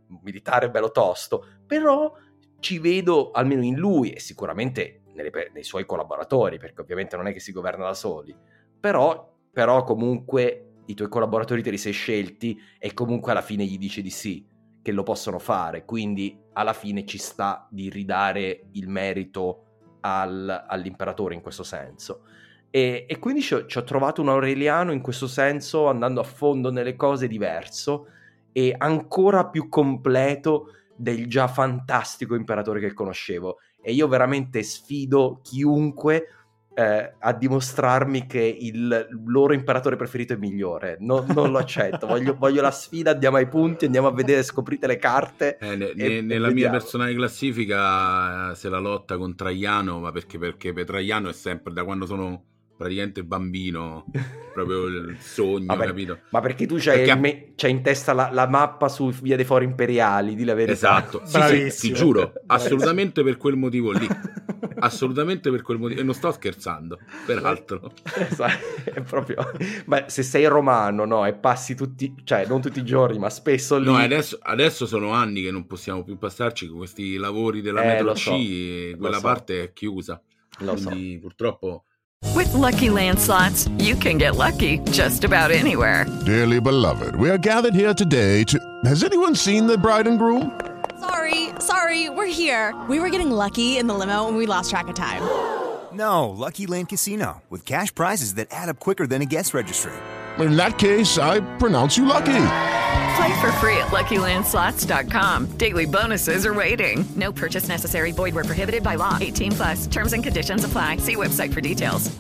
[SPEAKER 3] militare bello tosto, però ci vedo almeno in lui e sicuramente nelle, nei suoi collaboratori, perché ovviamente non è che si governa da soli, però, però comunque i tuoi collaboratori te li sei scelti e comunque alla fine gli dici di sì, che lo possono fare, quindi alla fine ci sta di ridare il merito al, all'imperatore in questo senso. E, e quindi ci ho, ci ho trovato un Aureliano in questo senso, andando a fondo nelle cose, diverso e ancora più completo del già fantastico imperatore che conoscevo. E io veramente sfido chiunque eh, a dimostrarmi che il loro imperatore preferito è migliore. No, non lo accetto, voglio, voglio la sfida, andiamo ai punti, andiamo a vedere, scoprite le carte.
[SPEAKER 4] Eh, ne,
[SPEAKER 3] e,
[SPEAKER 4] nella
[SPEAKER 3] e
[SPEAKER 4] mia personale classifica se la lotta con Traiano, ma perché, perché per Traiano è sempre da quando sono praticamente bambino, proprio il sogno,
[SPEAKER 3] ma per,
[SPEAKER 4] capito?
[SPEAKER 3] Ma perché tu c'hai,
[SPEAKER 4] perché...
[SPEAKER 3] me, c'hai in testa la, la mappa su Via dei Fori Imperiali, di la verità.
[SPEAKER 4] Esatto, sì, sì, ti giuro, assolutamente per quel motivo lì. Assolutamente per quel motivo, e non sto scherzando, peraltro.
[SPEAKER 3] Esatto, è proprio. Ma se sei romano, no, e passi tutti, cioè non tutti i giorni, ma spesso lì.
[SPEAKER 4] No, adesso, adesso sono anni che non possiamo più passarci con questi lavori della
[SPEAKER 3] eh,
[SPEAKER 4] metro C,
[SPEAKER 3] so,
[SPEAKER 4] e quella
[SPEAKER 3] so.
[SPEAKER 4] parte è chiusa.
[SPEAKER 3] Lo
[SPEAKER 4] Quindi
[SPEAKER 3] so.
[SPEAKER 4] purtroppo.
[SPEAKER 5] With Lucky Land Slots, you can get lucky just about anywhere.
[SPEAKER 6] Dearly beloved, we are gathered here today to... Has anyone seen the bride and groom?
[SPEAKER 7] Sorry, sorry, we're here. We were getting lucky in the limo and we lost track of time.
[SPEAKER 8] No, Lucky Land Casino, with cash prizes that add up quicker than a guest registry.
[SPEAKER 6] In that case, I pronounce you lucky.
[SPEAKER 5] Play for free at Lucky Land Slots dot com. Daily bonuses are waiting. No purchase necessary. Void where prohibited by law. eighteen plus. Terms and conditions apply. See website for details.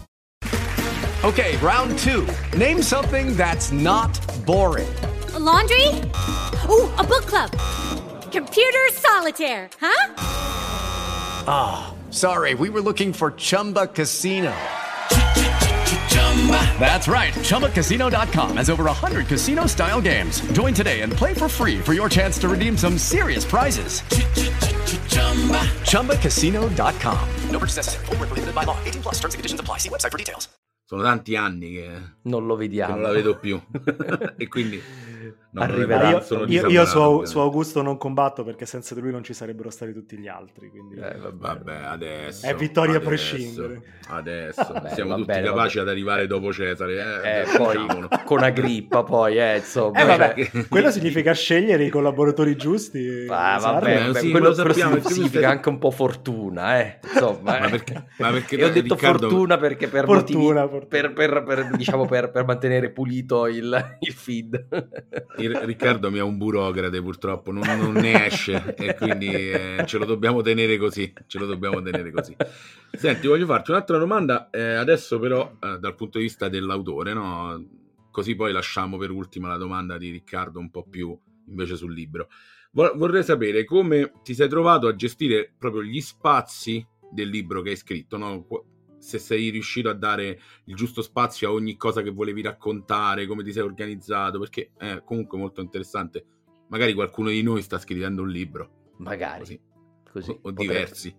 [SPEAKER 9] Okay, round two. Name something that's not boring.
[SPEAKER 10] A laundry? Ooh, a book club. Computer solitaire, huh?
[SPEAKER 9] Ah, oh, sorry. We were looking for Chumba Casino. That's right. Chumba Casino dot com has over one hundred casino-style games. Join today and play for free for your chance to redeem some serious prizes. Chumba Casino dot com. No purchase necessary. Void where prohibited by law. eighteen plus. Terms and conditions apply. See website for details.
[SPEAKER 4] Sono tanti anni che
[SPEAKER 3] non lo vediamo,
[SPEAKER 4] che non la vedo più. E quindi no,
[SPEAKER 3] arriverà.
[SPEAKER 2] Io, io, io su, su Augusto non combatto, perché senza di lui non ci sarebbero stati tutti gli altri. Quindi...
[SPEAKER 4] Eh, vabbè, vabbè, adesso
[SPEAKER 2] è vittoria
[SPEAKER 4] adesso,
[SPEAKER 2] a prescindere.
[SPEAKER 4] Adesso
[SPEAKER 3] vabbè,
[SPEAKER 4] siamo tutti
[SPEAKER 3] bene,
[SPEAKER 4] capaci
[SPEAKER 3] vabbè.
[SPEAKER 4] ad arrivare dopo Cesare. Eh,
[SPEAKER 3] eh, poi con Agrippa, poi eh, insomma.
[SPEAKER 2] Eh, vabbè,
[SPEAKER 3] cioè...
[SPEAKER 2] quello significa scegliere i collaboratori giusti.
[SPEAKER 3] Ah, vabbè, vabbè,
[SPEAKER 4] sì,
[SPEAKER 3] quello,
[SPEAKER 4] lo sappiamo,
[SPEAKER 3] quello significa anche un po' fortuna, eh. Insomma,
[SPEAKER 4] ma
[SPEAKER 3] eh.
[SPEAKER 4] perché, ma perché
[SPEAKER 3] e ho detto
[SPEAKER 4] Riccardo...
[SPEAKER 3] fortuna perché per
[SPEAKER 2] fortuna,
[SPEAKER 3] motivi, per, per, per, diciamo per, per mantenere pulito il, il feed.
[SPEAKER 4] Il, Riccardo mi è un burocrate, purtroppo non, non ne esce e quindi eh, ce lo dobbiamo tenere così, ce lo dobbiamo tenere così. Senti, voglio farti un'altra domanda, eh, adesso però eh, dal punto di vista dell'autore, no? Così poi lasciamo per ultima la domanda di Riccardo un po' più invece sul libro. Vorrei sapere come ti sei trovato a gestire proprio gli spazi del libro che hai scritto, no? Se sei riuscito a dare il giusto spazio a ogni cosa che volevi raccontare, come ti sei organizzato, perché è comunque molto interessante. Magari qualcuno di noi sta scrivendo un libro.
[SPEAKER 3] Magari.
[SPEAKER 4] Così.
[SPEAKER 3] Così,
[SPEAKER 4] o, o diversi.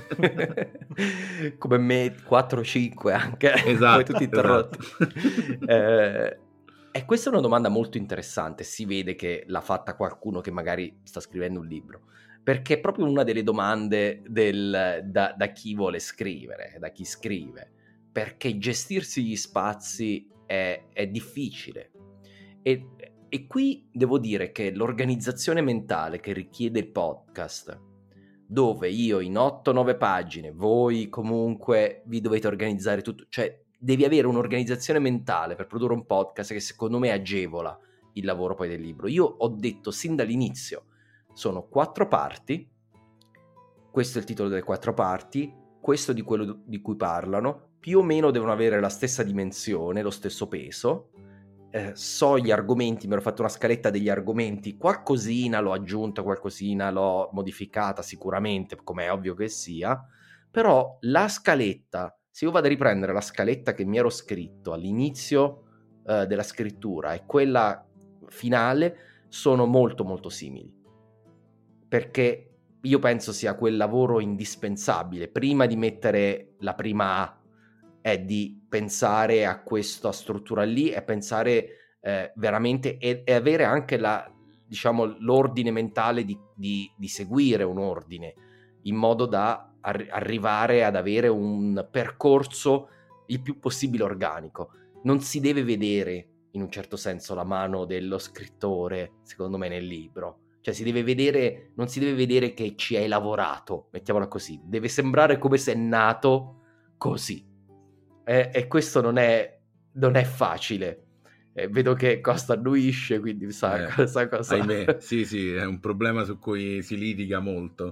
[SPEAKER 3] Come me, quattro cinque anche.
[SPEAKER 4] Esatto.
[SPEAKER 3] Poi tutti interrotti.
[SPEAKER 4] Esatto.
[SPEAKER 3] eh, e questa è una domanda molto interessante. Si vede che l'ha fatta qualcuno che magari sta scrivendo un libro. Perché è proprio una delle domande del, da, da chi vuole scrivere, da chi scrive, perché gestirsi gli spazi è, è difficile. E, e qui devo dire che l'organizzazione mentale che richiede il podcast, dove io in otto nove pagine, voi comunque vi dovete organizzare tutto, cioè devi avere un'organizzazione mentale per produrre un podcast che secondo me agevola il lavoro poi del libro. Io ho detto sin dall'inizio, sono quattro parti, questo è il titolo delle quattro parti, questo di quello di cui parlano, più o meno devono avere la stessa dimensione, lo stesso peso, eh, so gli argomenti, mi ero fatto una scaletta degli argomenti, qualcosina l'ho aggiunta, qualcosina l'ho modificata sicuramente, come è ovvio che sia, però la scaletta, se io vado a riprendere la scaletta che mi ero scritto all'inizio eh, della scrittura e quella finale, sono molto molto simili. Perché io penso sia quel lavoro indispensabile. Prima di mettere la prima A è di pensare a questa struttura lì e pensare eh, veramente e, e avere anche la, diciamo, l'ordine mentale di, di, di seguire un ordine, in modo da ar- arrivare ad avere un percorso il più possibile organico. Non si deve vedere, in un certo senso, la mano dello scrittore, secondo me, nel libro. Cioè si deve vedere, non si deve vedere che ci hai lavorato, mettiamola così. Deve sembrare come se è nato così. E, e questo non è, non è facile. Eh, vedo che Costa annuisce, quindi sa,
[SPEAKER 4] Eh,
[SPEAKER 3] sa cosa.
[SPEAKER 4] Ahimè, sì, sì, è un problema su cui si litiga molto.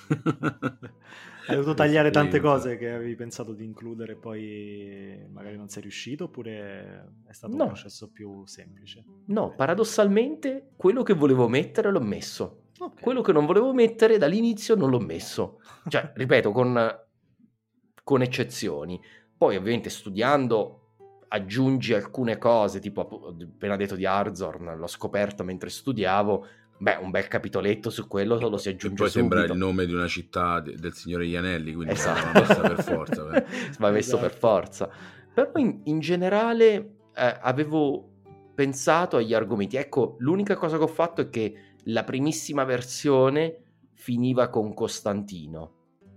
[SPEAKER 2] Hai dovuto tagliare tante
[SPEAKER 4] Sì,
[SPEAKER 2] cose che avevi pensato di includere e poi magari non sei riuscito, oppure è stato
[SPEAKER 3] No.
[SPEAKER 2] un processo più semplice?
[SPEAKER 3] No, paradossalmente quello che volevo mettere l'ho messo.
[SPEAKER 2] Ok.
[SPEAKER 3] Quello che non volevo mettere dall'inizio non l'ho messo. Cioè, ripeto, con, con eccezioni. Poi ovviamente studiando aggiungi alcune cose, tipo ho appena detto di Arzorn, l'ho scoperto mentre studiavo. Beh, un bel capitoletto su quello lo si
[SPEAKER 4] E
[SPEAKER 3] aggiunge
[SPEAKER 4] poi
[SPEAKER 3] subito.
[SPEAKER 4] sembra il nome di una città de- del signore Gli Anelli, quindi
[SPEAKER 3] Esatto.
[SPEAKER 4] va messa per forza. beh.
[SPEAKER 3] Va messo per forza. Però in, in generale eh, avevo pensato agli argomenti. Ecco, l'unica cosa che ho fatto è che la primissima versione finiva con Costantino,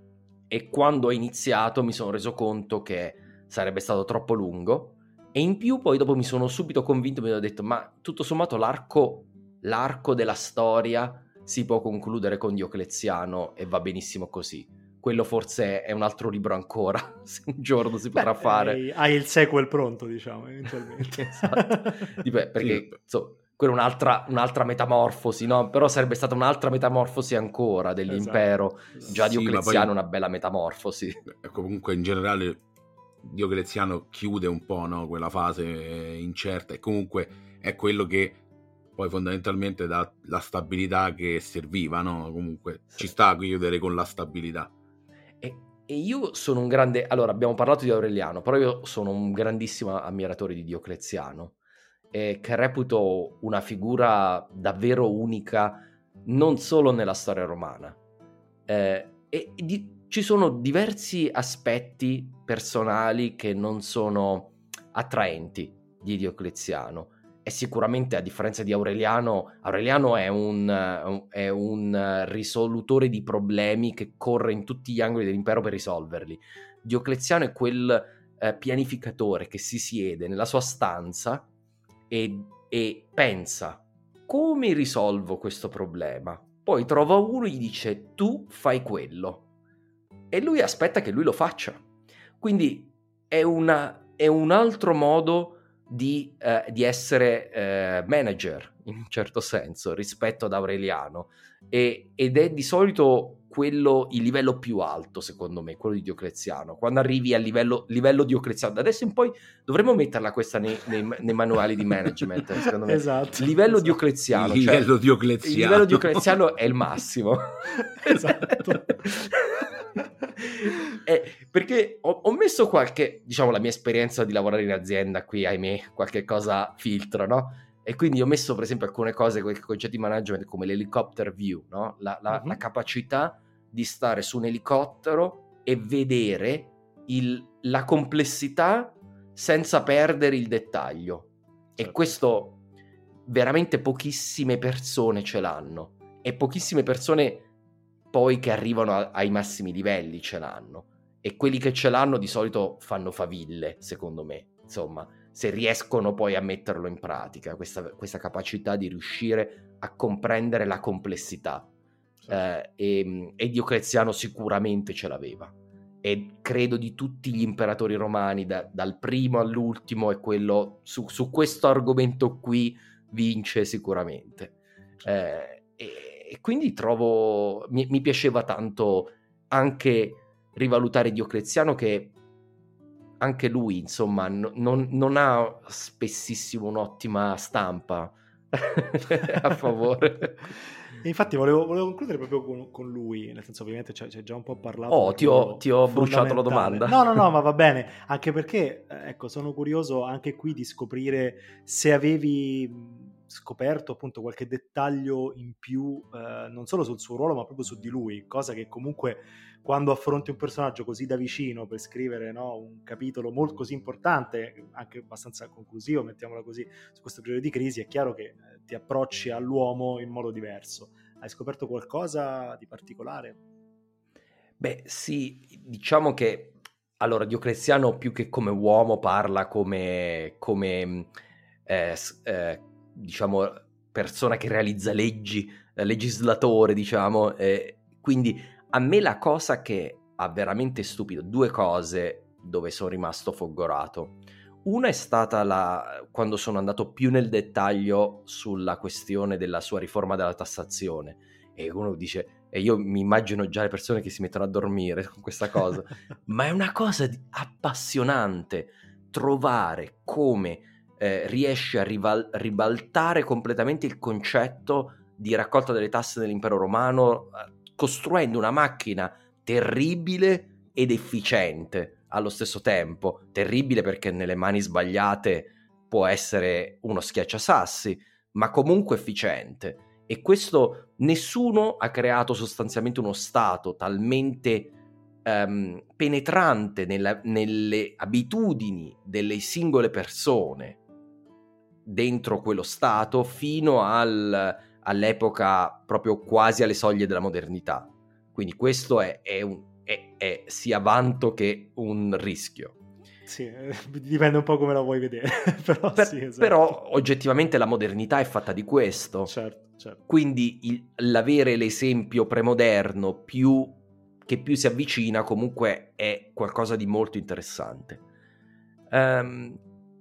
[SPEAKER 3] e quando ho iniziato mi sono reso conto che sarebbe stato troppo lungo, e in più poi dopo mi sono subito convinto, mi ho detto, ma tutto sommato l'arco, l'arco della storia si può concludere con Diocleziano e va benissimo così. Quello forse è un altro libro ancora, se un giorno si potrà
[SPEAKER 2] Beh,
[SPEAKER 3] fare.
[SPEAKER 2] Hai, hai il sequel pronto, diciamo, eventualmente.
[SPEAKER 3] Esatto. Dipende, perché
[SPEAKER 4] Sì.
[SPEAKER 3] insomma, quella è un'altra, un'altra metamorfosi, no? Però sarebbe stata un'altra metamorfosi ancora dell'impero.
[SPEAKER 2] Esatto.
[SPEAKER 3] Già
[SPEAKER 4] Sì, ma
[SPEAKER 3] Diocleziano
[SPEAKER 4] poi-
[SPEAKER 3] è una bella metamorfosi.
[SPEAKER 4] Ecco, comunque in generale Diocleziano chiude un po', no, quella fase incerta, e comunque è quello che poi fondamentalmente dà la stabilità che serviva, no? Comunque
[SPEAKER 3] Sì.
[SPEAKER 4] ci sta a chiudere con la stabilità.
[SPEAKER 3] E, e io sono un grande... Allora, abbiamo parlato di Aureliano, però io sono un grandissimo ammiratore di Diocleziano, eh, che reputo una figura davvero unica, non solo nella storia romana. Eh, e di- ci sono diversi aspetti personali che non sono attraenti di Diocleziano. E sicuramente, a differenza di Aureliano, Aureliano è un, è un risolutore di problemi che corre in tutti gli angoli dell'impero per risolverli. Diocleziano è quel eh, pianificatore che si siede nella sua stanza e, e pensa: come risolvo questo problema? Poi trova uno e gli dice: tu fai quello. E lui aspetta che lui lo faccia. Quindi è, una, è un altro modo di, eh, di essere eh, manager, in un certo senso, rispetto ad Aureliano. E, ed è di solito quello, il livello più alto, secondo me, quello di Diocleziano. Quando arrivi al livello, livello Diocleziano, da adesso in poi dovremmo metterla questa nei, nei, nei manuali di management, secondo me.
[SPEAKER 2] Esatto.
[SPEAKER 3] Livello
[SPEAKER 2] esatto.
[SPEAKER 3] Diocleziano.
[SPEAKER 4] Il
[SPEAKER 3] cioè,
[SPEAKER 4] livello Diocleziano.
[SPEAKER 3] il livello Diocleziano è il massimo.
[SPEAKER 2] Esatto.
[SPEAKER 3] Eh, perché ho, ho messo qualche, diciamo, la mia esperienza di lavorare in azienda qui, ahimè, qualche cosa filtra, no? E quindi ho messo, per esempio, alcune cose, quei concetti di management come l'helicopter view, no? La, la,
[SPEAKER 2] Mhm.
[SPEAKER 3] la capacità di stare su un elicottero e vedere il, la complessità senza perdere il dettaglio. E
[SPEAKER 2] Certo.
[SPEAKER 3] questo veramente pochissime persone ce l'hanno. E pochissime persone poi che arrivano a- ai massimi livelli ce l'hanno. E quelli che ce l'hanno di solito fanno faville, secondo me. Insomma, se riescono poi a metterlo in pratica, questa, questa capacità di riuscire a comprendere la complessità. Eh, e, e Diocleziano sicuramente ce l'aveva. E credo di tutti gli imperatori romani, da- dal primo all'ultimo, è quello su, su questo argomento qui vince sicuramente. Eh, e, e quindi trovo, mi, mi piaceva tanto anche rivalutare Diocleziano, che anche lui, insomma, no- non, non ha spessissimo un'ottima stampa a favore.
[SPEAKER 2] E infatti volevo, volevo concludere proprio con, con lui, nel senso, ovviamente ci hai già un po' parlato.
[SPEAKER 3] Oh,
[SPEAKER 2] del
[SPEAKER 3] ti ho-
[SPEAKER 2] ruolo
[SPEAKER 3] ti ho bruciato la
[SPEAKER 2] fondamentale.
[SPEAKER 3] domanda.
[SPEAKER 2] No, no, no, ma va bene, anche perché, eh, ecco, sono curioso anche qui di scoprire se avevi scoperto appunto qualche dettaglio in più, eh, non solo sul suo ruolo ma proprio su di lui, cosa che comunque quando affronti un personaggio così da vicino per scrivere, no, un capitolo molto così importante, anche abbastanza conclusivo, mettiamola così, su questo periodo di crisi, è chiaro che eh, ti approcci all'uomo in modo diverso. Hai scoperto qualcosa di particolare?
[SPEAKER 3] Beh, sì, diciamo che allora Diocleziano più che come uomo parla come, come eh, eh, diciamo persona che realizza leggi, eh, legislatore, diciamo, eh, quindi a me la cosa che ha veramente stupito, due cose dove sono rimasto folgorato. Una è stata la, quando sono andato più nel dettaglio sulla questione della sua riforma della tassazione, e uno dice, e io mi immagino già le persone che si mettono a dormire con questa cosa, ma è una cosa di, appassionante trovare come eh, riesce a rival, ribaltare completamente il concetto di raccolta delle tasse nell'impero romano, costruendo una macchina terribile ed efficiente allo stesso tempo. Terribile perché nelle mani sbagliate può essere uno schiacciasassi, ma comunque efficiente. E questo, nessuno ha creato sostanzialmente uno stato talmente um, penetrante nella, nelle abitudini delle singole persone dentro quello stato fino al, all'epoca proprio quasi alle soglie della modernità. Quindi questo è, è, un, è, è sia vanto che un rischio.
[SPEAKER 2] Sì, dipende un po' come la vuoi vedere. però,
[SPEAKER 3] per,
[SPEAKER 2] sì, esatto.
[SPEAKER 3] però oggettivamente la modernità è fatta di questo.
[SPEAKER 2] Certo. Certo.
[SPEAKER 3] Quindi il, l'avere l'esempio premoderno più, che più si avvicina comunque è qualcosa di molto interessante. Um,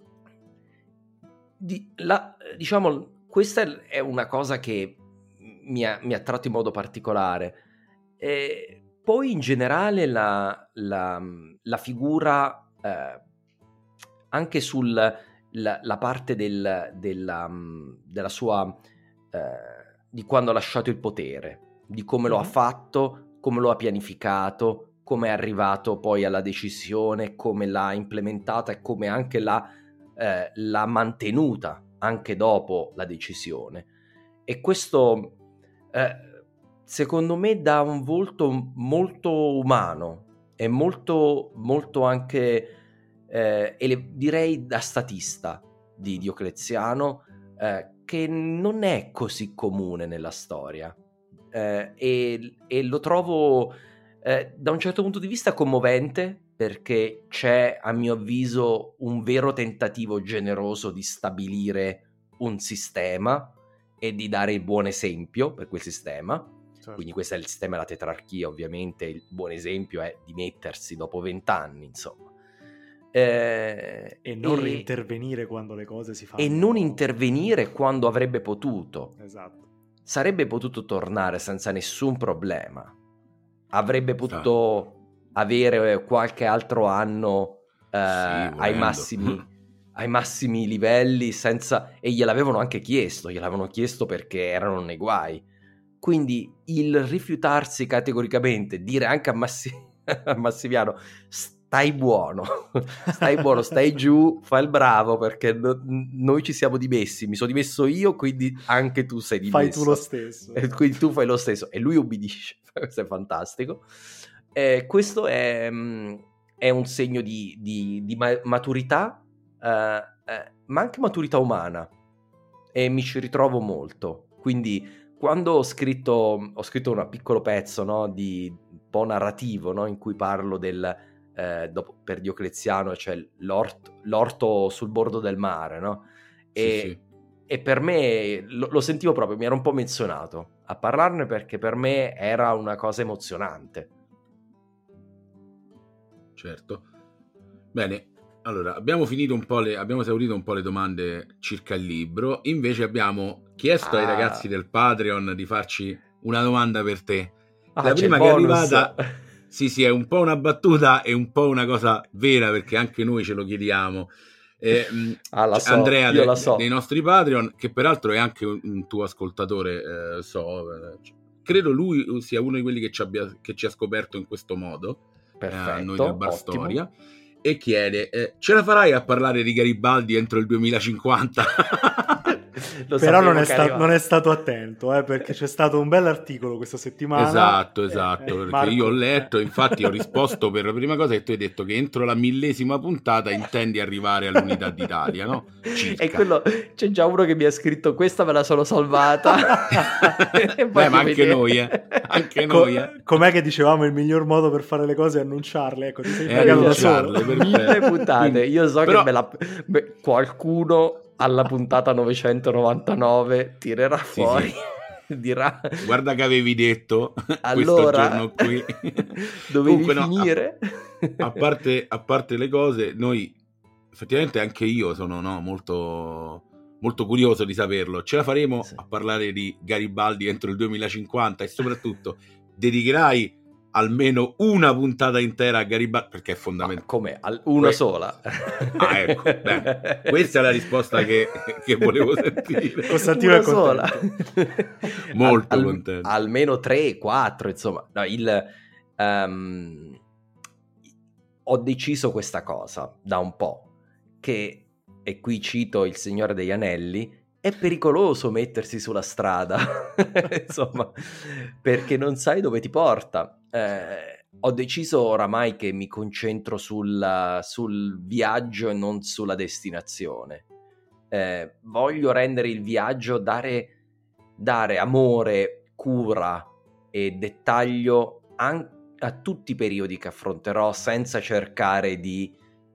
[SPEAKER 3] di, la, diciamo, questa è una cosa che mi ha, mi ha attratto in modo particolare. E poi in generale la, la, la figura, eh, anche sul la, la parte del, della, della sua... Eh, di quando ha lasciato il potere, di come lo ha fatto, come lo ha pianificato, come è arrivato poi alla decisione, come l'ha implementata e come anche l'ha, eh, l'ha mantenuta anche dopo la decisione. E questo eh, secondo me dà un volto molto umano e molto, molto anche eh, ele- direi da statista di Diocleziano, eh, che non è così comune nella storia, eh, e, e lo trovo eh, da un certo punto di vista commovente, perché c'è a mio avviso un vero tentativo generoso di stabilire un sistema e di dare il buon esempio per quel sistema. Certo. Quindi questo è il sistema della tetrarchia, ovviamente il buon esempio è dimettersi dopo vent'anni, insomma. Eh,
[SPEAKER 2] e non
[SPEAKER 3] e,
[SPEAKER 2] reintervenire quando le cose si fanno,
[SPEAKER 3] e non intervenire quando avrebbe potuto.
[SPEAKER 2] Esatto.
[SPEAKER 3] Sarebbe potuto tornare senza nessun problema, avrebbe potuto sì. avere qualche altro anno eh, sì, ai massimi ai massimi livelli senza, e gliel'avevano anche chiesto gliel'avevano chiesto perché erano nei guai. Quindi il rifiutarsi categoricamente, dire anche a, Massi, a Massimiano stai buono, stai buono, stai giù, fai il bravo perché no, noi ci siamo dimessi, mi sono dimesso io, quindi anche tu sei dimesso.
[SPEAKER 2] Fai tu lo stesso.
[SPEAKER 3] E quindi tu fai lo stesso e lui ubbidisce, questo è fantastico. Eh, questo è, è un segno di, di, di maturità, eh, eh, ma anche maturità umana, e mi ci ritrovo molto. Quindi quando ho scritto, ho scritto un piccolo pezzo, no, di un po' narrativo, no, in cui parlo del... Eh, dopo, per Diocleziano c'è cioè l'orto, l'orto sul bordo del mare, no? E, sì, sì. e per me lo, lo sentivo proprio, mi ero un po' menzionato a parlarne perché per me era una cosa emozionante.
[SPEAKER 4] Certo. Bene, allora abbiamo finito un po' le, abbiamo esaurito un po' le domande circa il libro, invece abbiamo chiesto ah. ai ragazzi del Patreon di farci una domanda per te.
[SPEAKER 3] Ah,
[SPEAKER 4] la prima che è arrivata... Sì, sì, è un po' una battuta e un po' una cosa vera, perché anche noi ce lo chiediamo. Eh,
[SPEAKER 3] ah, la so,
[SPEAKER 4] Andrea
[SPEAKER 3] io
[SPEAKER 4] de,
[SPEAKER 3] la so.
[SPEAKER 4] dei nostri Patreon, che peraltro è anche un, un tuo ascoltatore, eh, so, eh, credo lui sia uno di quelli che ci, abbia, che ci ha scoperto in questo modo,
[SPEAKER 3] perfetto,
[SPEAKER 4] eh, noi del Bar Storia, e chiede, eh, ce la farai a parlare di Garibaldi entro il duemilacinquanta?
[SPEAKER 3] Lo
[SPEAKER 2] Però non
[SPEAKER 3] sapevo
[SPEAKER 2] è,
[SPEAKER 3] che
[SPEAKER 2] sta-
[SPEAKER 3] arrivava.
[SPEAKER 2] non è stato attento, eh, perché c'è stato un bell'articolo questa settimana.
[SPEAKER 4] Esatto,
[SPEAKER 2] Eh,
[SPEAKER 4] esatto,
[SPEAKER 2] eh,
[SPEAKER 4] perché
[SPEAKER 2] Marco-
[SPEAKER 4] io ho letto, infatti ho risposto per la prima cosa e tu hai detto che entro la millesima puntata intendi arrivare all'unità d'Italia, no? Circa.
[SPEAKER 3] E quello, c'è già uno che mi ha scritto questa me la sono salvata. E
[SPEAKER 4] Beh,
[SPEAKER 3] voglio
[SPEAKER 4] ma anche
[SPEAKER 3] vedere.
[SPEAKER 4] noi, eh. Anche
[SPEAKER 2] Co-
[SPEAKER 4] noi, eh.
[SPEAKER 2] com'è che dicevamo il miglior modo per fare le cose è annunciarle? Ecco, ti sei
[SPEAKER 4] È
[SPEAKER 2] fregato da
[SPEAKER 4] annunciarle,
[SPEAKER 2] solo.
[SPEAKER 4] perfetto.
[SPEAKER 3] Mille puntate.
[SPEAKER 4] Quindi-
[SPEAKER 3] Io so
[SPEAKER 4] però-
[SPEAKER 3] che me la, beh, qualcuno alla puntata novecentonovantanove tirerà
[SPEAKER 4] Sì,
[SPEAKER 3] fuori.
[SPEAKER 4] sì.
[SPEAKER 3] Dirà
[SPEAKER 4] Guarda che avevi detto
[SPEAKER 3] allora
[SPEAKER 4] questo giorno qui.
[SPEAKER 3] dovevi
[SPEAKER 4] Comunque, no,
[SPEAKER 3] finire.
[SPEAKER 4] a, a parte, a parte le cose, noi effettivamente anche io sono no, molto, molto curioso di saperlo. Ce la faremo
[SPEAKER 3] Sì.
[SPEAKER 4] a parlare di Garibaldi entro il duemilacinquanta e soprattutto dedicherai almeno una puntata intera a Garibaldi perché è
[SPEAKER 3] Ma
[SPEAKER 4] fondamentale.
[SPEAKER 3] come? Al- una
[SPEAKER 4] Que-
[SPEAKER 3] sola?
[SPEAKER 4] Ah, ecco, bene. Questa è la risposta che, che volevo sentire.
[SPEAKER 2] Costantino
[SPEAKER 3] Una
[SPEAKER 2] è contento.
[SPEAKER 3] sola.
[SPEAKER 4] Molto
[SPEAKER 3] Al-
[SPEAKER 4] contento.
[SPEAKER 3] Almeno tre, quattro, insomma. No, il, ehm, ho deciso questa cosa da un po', che, e qui cito il Signore degli Anelli, è pericoloso mettersi sulla strada, insomma, perché non sai dove ti porta. Eh, ho deciso oramai che mi concentro sul, sul viaggio e non sulla destinazione. Eh, voglio rendere il viaggio, dare, dare amore, cura e dettaglio an- a tutti i periodi che affronterò, senza cercare di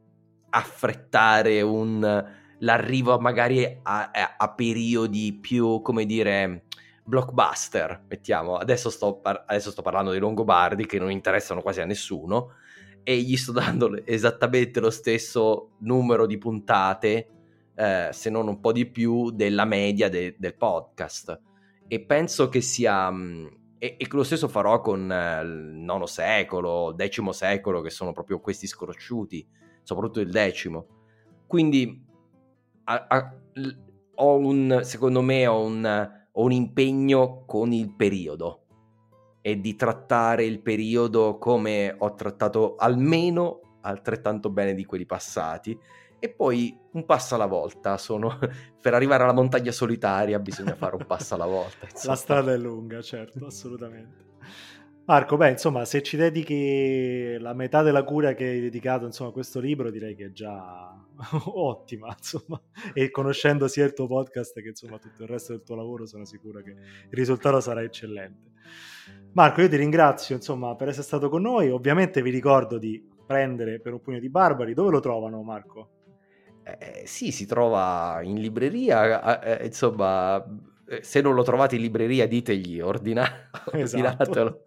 [SPEAKER 3] affrettare un, l'arrivo magari a, a, a periodi più, come dire, blockbuster, mettiamo. Adesso sto, par- adesso sto parlando dei Longobardi che non interessano quasi a nessuno e gli sto dando esattamente lo stesso numero di puntate, eh, se non un po' di più, della media de- del podcast. E penso che sia... mh, e, e lo stesso farò con eh, il nono secolo, decimo secolo, che sono proprio questi sconosciuti, soprattutto il decimo. Quindi a, a, l- ho un, secondo me ho un, ho un impegno con il periodo e di trattare il periodo come ho trattato almeno altrettanto bene di quelli passati, e poi un passo alla volta. Sono per arrivare alla montagna solitaria bisogna fare un passo alla volta, insomma.
[SPEAKER 2] La strada è lunga, certo, assolutamente. Marco, beh, insomma, se ci dedichi la metà della cura che hai dedicato, insomma, a questo libro, direi che è già ottima, insomma. E conoscendo sia il tuo podcast che, insomma, tutto il resto del tuo lavoro, sono sicuro che il risultato sarà eccellente. Marco, io ti ringrazio, insomma, per essere stato con noi. Ovviamente vi ricordo di prendere Per un pugno di barbari. Dove lo trovano, Marco?
[SPEAKER 3] Eh, sì, si trova in libreria, eh, insomma, eh, se non lo trovate in libreria ditegli, ordina,
[SPEAKER 2] Esatto.
[SPEAKER 3] ordinatelo.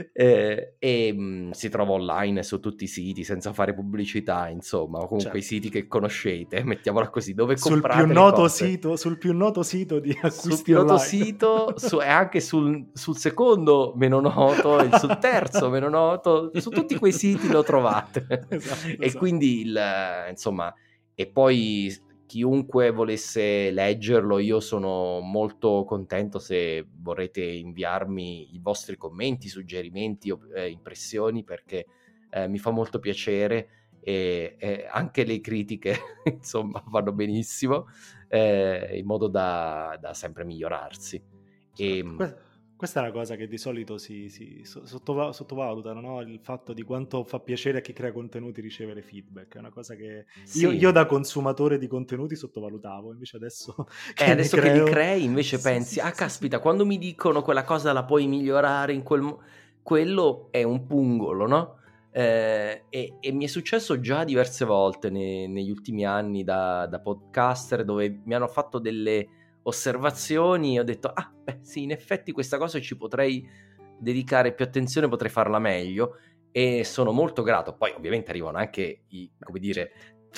[SPEAKER 3] Eh, e mh, si trova online su tutti i siti senza fare pubblicità, insomma, o comunque
[SPEAKER 2] Certo.
[SPEAKER 3] i siti che conoscete, mettiamola così, dove
[SPEAKER 2] Sul
[SPEAKER 3] comprate
[SPEAKER 2] più
[SPEAKER 3] le
[SPEAKER 2] noto
[SPEAKER 3] cose.
[SPEAKER 2] sito, sul più noto sito di acquisti
[SPEAKER 3] Sul più noto
[SPEAKER 2] online.
[SPEAKER 3] sito su- e anche sul, sul secondo meno noto e sul terzo meno noto, su tutti quei siti lo trovate.
[SPEAKER 2] Esatto,
[SPEAKER 3] E
[SPEAKER 2] esatto.
[SPEAKER 3] quindi il, insomma, e poi chiunque volesse leggerlo, io sono molto contento se vorrete inviarmi i vostri commenti, suggerimenti o eh, impressioni, perché eh, mi fa molto piacere, e, e anche le critiche insomma vanno benissimo, eh, in modo da, da sempre migliorarsi. E,
[SPEAKER 2] Que- Questa è una cosa che di solito si, si so- sottova- sottovalutano, no? Il fatto di quanto fa piacere a chi crea contenuti ricevere feedback. È una cosa che
[SPEAKER 3] Sì.
[SPEAKER 2] io, io da consumatore di contenuti sottovalutavo, invece adesso che,
[SPEAKER 3] Eh,
[SPEAKER 2] ne
[SPEAKER 3] adesso che
[SPEAKER 2] creo-
[SPEAKER 3] li crei invece
[SPEAKER 2] Sì,
[SPEAKER 3] pensi,
[SPEAKER 2] sì,
[SPEAKER 3] ah
[SPEAKER 2] sì,
[SPEAKER 3] caspita,
[SPEAKER 2] sì.
[SPEAKER 3] quando mi dicono quella cosa la puoi migliorare in quel... mo-" quello è un pungolo, no? Eh, e, e mi è successo già diverse volte ne- negli ultimi anni da, da podcaster, dove mi hanno fatto delle osservazioni e ho detto, ah beh sì, in effetti questa cosa ci potrei dedicare più attenzione, potrei farla meglio, e sono molto grato. Poi ovviamente arrivano anche i, come dire...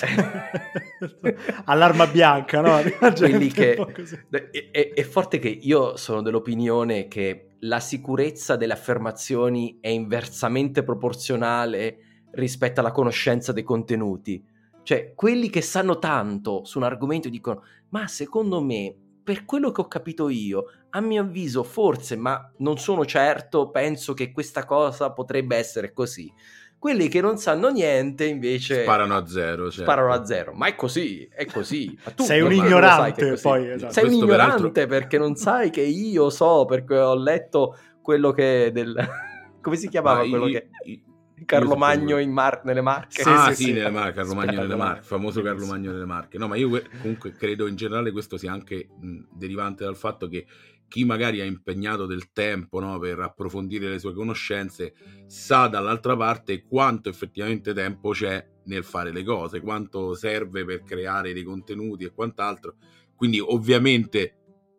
[SPEAKER 2] All'arma bianca, no? La gente
[SPEAKER 3] quelli che
[SPEAKER 2] un po' così.
[SPEAKER 3] è, è- è forte che io sono dell'opinione che la sicurezza delle affermazioni è inversamente proporzionale rispetto alla conoscenza dei contenuti. Cioè, quelli che sanno tanto su un argomento dicono, ma secondo me, per quello che ho capito io, a mio avviso forse, ma non sono certo, penso che questa cosa potrebbe essere così. quelli che non sanno niente invece
[SPEAKER 4] sparano a zero, certo.
[SPEAKER 3] sparano a zero, ma è così, è così. Ma tu
[SPEAKER 2] sei un
[SPEAKER 3] ormai
[SPEAKER 2] ignorante,
[SPEAKER 3] lo sai
[SPEAKER 2] poi esatto.
[SPEAKER 3] sei un
[SPEAKER 4] Questo
[SPEAKER 3] ignorante
[SPEAKER 4] peraltro...
[SPEAKER 3] perché non sai che io so, perché ho letto quello che del come si chiamava
[SPEAKER 4] ma
[SPEAKER 3] quello
[SPEAKER 4] io,
[SPEAKER 3] che
[SPEAKER 4] io,
[SPEAKER 3] Carlo
[SPEAKER 4] io
[SPEAKER 3] Magno in Mar- nelle Marche.
[SPEAKER 4] Sì, ah
[SPEAKER 3] sì,
[SPEAKER 4] sì,
[SPEAKER 3] sì,
[SPEAKER 4] nelle Marche, Carlo Magno nelle Marche, famoso Carlo
[SPEAKER 3] Bellissimo.
[SPEAKER 4] Magno nelle Marche. No, ma io comunque credo in generale questo sia anche mh, derivante dal fatto che chi magari ha impegnato del tempo, no, per approfondire le sue conoscenze sa dall'altra parte quanto effettivamente tempo c'è nel fare le cose, quanto serve per creare dei contenuti e quant'altro. Quindi ovviamente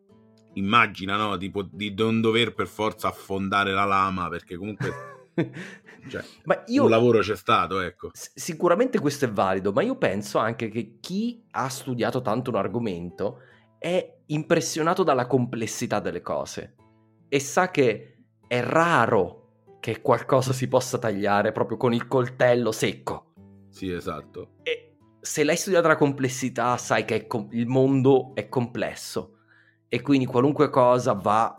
[SPEAKER 4] immagina, no, di, di non dover per forza affondare la lama, perché comunque cioè,
[SPEAKER 3] ma io,
[SPEAKER 4] un lavoro c'è stato, ecco.
[SPEAKER 3] Sicuramente questo è valido, ma io penso anche che chi ha studiato tanto un argomento è impressionato dalla complessità delle cose e sa che è raro che qualcosa si possa tagliare proprio con il coltello secco.
[SPEAKER 4] Sì, esatto.
[SPEAKER 3] E se l'hai studiata la complessità, sai che è com- il mondo è complesso e quindi qualunque cosa va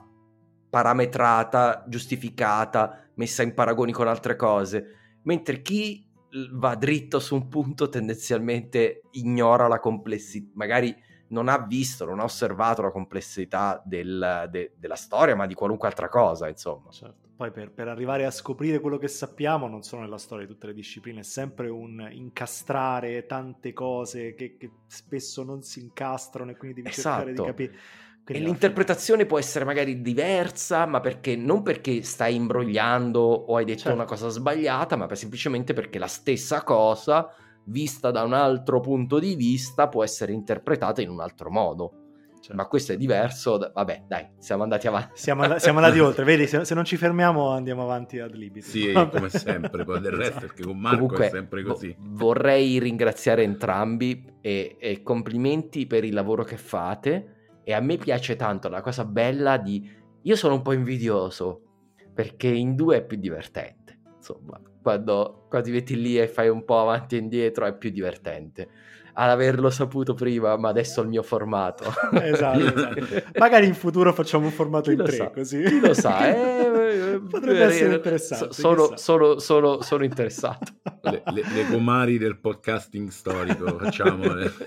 [SPEAKER 3] parametrata, giustificata, messa in paragoni con altre cose, mentre chi va dritto su un punto tendenzialmente ignora la complessità, magari non ha visto, non ha osservato la complessità del, de, della storia, ma di qualunque altra cosa, insomma.
[SPEAKER 2] Certo. Poi per, per arrivare a scoprire quello che sappiamo, non solo nella storia di tutte le discipline, è sempre un incastrare tante cose che, che spesso non si incastrano e quindi devi
[SPEAKER 3] Esatto.
[SPEAKER 2] cercare di capire. Quindi
[SPEAKER 3] e l'interpretazione può essere magari diversa, ma perché non perché stai imbrogliando o hai detto certo. una cosa sbagliata, ma per, semplicemente perché la stessa cosa, vista da un altro punto di vista, può essere interpretata in un altro modo. Certo. Ma questo è diverso. Da... Vabbè, dai, siamo andati avanti.
[SPEAKER 2] Siamo, and- siamo andati oltre, vedi, se, se non ci fermiamo andiamo avanti ad libitum.
[SPEAKER 4] Sì, come sempre, poi del resto, perché con Marco
[SPEAKER 3] Comunque,
[SPEAKER 4] è sempre così.
[SPEAKER 3] Vo- vorrei ringraziare entrambi e, e complimenti per il lavoro che fate. E a me piace tanto la cosa bella di... Io sono un po' invidioso, perché in due è più divertente. Insomma, quando, quando ti metti lì e fai un po' avanti e indietro è più divertente. Ad averlo saputo prima, ma adesso il mio formato.
[SPEAKER 2] Esatto, esatto. Magari in futuro facciamo un formato
[SPEAKER 3] Chi
[SPEAKER 2] in tre,
[SPEAKER 3] sa?
[SPEAKER 2] così.
[SPEAKER 3] Chi lo sa? Eh,
[SPEAKER 2] Potrebbe
[SPEAKER 3] eh,
[SPEAKER 2] essere interessante.
[SPEAKER 3] So, sono, sono, sono, sono interessato.
[SPEAKER 4] Le, le, le comari del podcasting storico, facciamo.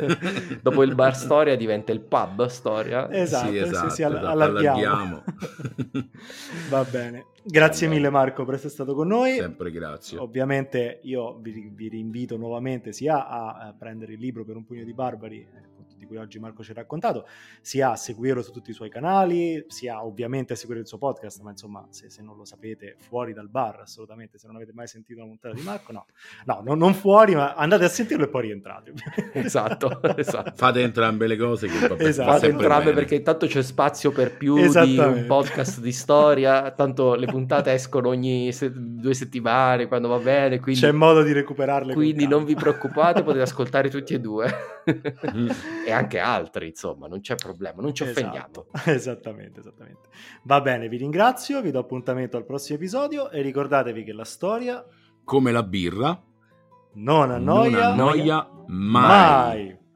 [SPEAKER 3] Dopo il bar storia diventa il pub storia.
[SPEAKER 2] Esatto,
[SPEAKER 4] sì, esatto,
[SPEAKER 2] sì, sì, all-
[SPEAKER 4] esatto,
[SPEAKER 2] allarghiamo. Va bene. Grazie mille Marco per essere stato con noi.
[SPEAKER 4] Sempre grazie.
[SPEAKER 2] Ovviamente io vi, vi rinvito nuovamente sia a, a prendere il libro Per un pugno di barbari, eh, di cui oggi Marco ci ha raccontato, sia a seguirlo su tutti i suoi canali, sia ovviamente a seguire il suo podcast, ma insomma se, se non lo sapete, fuori dal bar assolutamente, se non avete mai sentito una puntata di Marco, no, no, no non fuori, ma andate a sentirlo e poi rientrate.
[SPEAKER 3] Esatto, esatto.
[SPEAKER 4] Fate entrambe le cose che vabbè,
[SPEAKER 2] esatto.
[SPEAKER 3] Fate entrambe
[SPEAKER 4] bene.
[SPEAKER 3] Perché intanto c'è spazio per più di un podcast di storia, tanto le puntate escono ogni se- due settimane quando va bene, quindi
[SPEAKER 2] c'è modo di recuperarle,
[SPEAKER 3] quindi non vi preoccupate, potete ascoltare tutti e due e anche altri, insomma, non c'è problema, non ci offendiamo.
[SPEAKER 2] Esatto. esattamente esattamente va bene, vi ringrazio, vi do appuntamento al prossimo episodio e ricordatevi che la storia,
[SPEAKER 4] come la birra,
[SPEAKER 2] non annoia,
[SPEAKER 4] non annoia mai.
[SPEAKER 2] mai.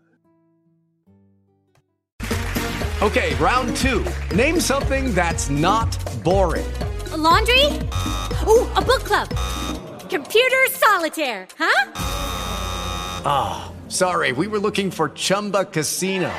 [SPEAKER 9] Okay, round two. Name something that's not boring.
[SPEAKER 10] A laundry? Ooh, a book club. Computer solitaire, huh?
[SPEAKER 9] Ah, oh, sorry, we were looking for Chumba Casino.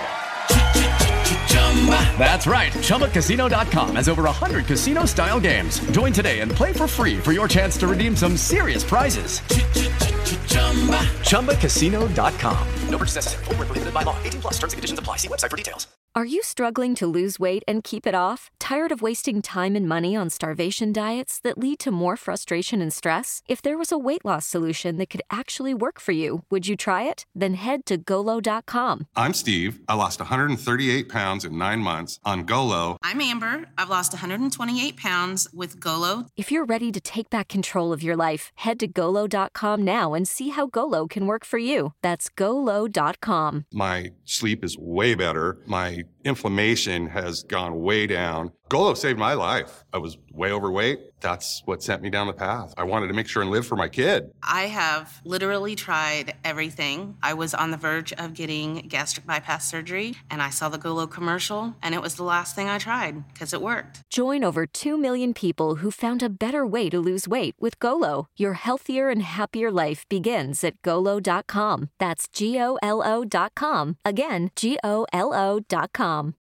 [SPEAKER 9] That's right, Chumba Casino dot com has over one hundred casino-style games. Join today and play for free for your chance to redeem some serious prizes. Chumba Casino dot com. No purchase necessary. Void where prohibited by law. eighteen plus terms and conditions apply. See website for details.
[SPEAKER 11] Are you struggling to lose weight and keep it off? Tired of wasting time and money on starvation diets that lead to more frustration and stress? If there was a weight loss solution that could actually work for you, would you try it? Then head to Golo dot com.
[SPEAKER 12] I'm Steve. I lost one hundred thirty-eight pounds in nine months on Golo.
[SPEAKER 13] I'm Amber. I've lost one hundred twenty-eight pounds with Golo.
[SPEAKER 11] If you're ready to take back control of your life, head to Golo dot com now and see how Golo can work for you. That's Golo dot com.
[SPEAKER 12] My sleep is way better. My inflammation has gone way down. Golo saved my life. I was way overweight. That's what sent me down the path. I wanted to make sure and live for my kid.
[SPEAKER 13] I have literally tried everything. I was on the verge of getting gastric bypass surgery, and I saw the Golo commercial, and it was the last thing I tried because it worked.
[SPEAKER 11] Join over two million people who found a better way to lose weight with Golo. Your healthier and happier life begins at golo dot com. That's G O L O dot com. Again, G O L O dot com.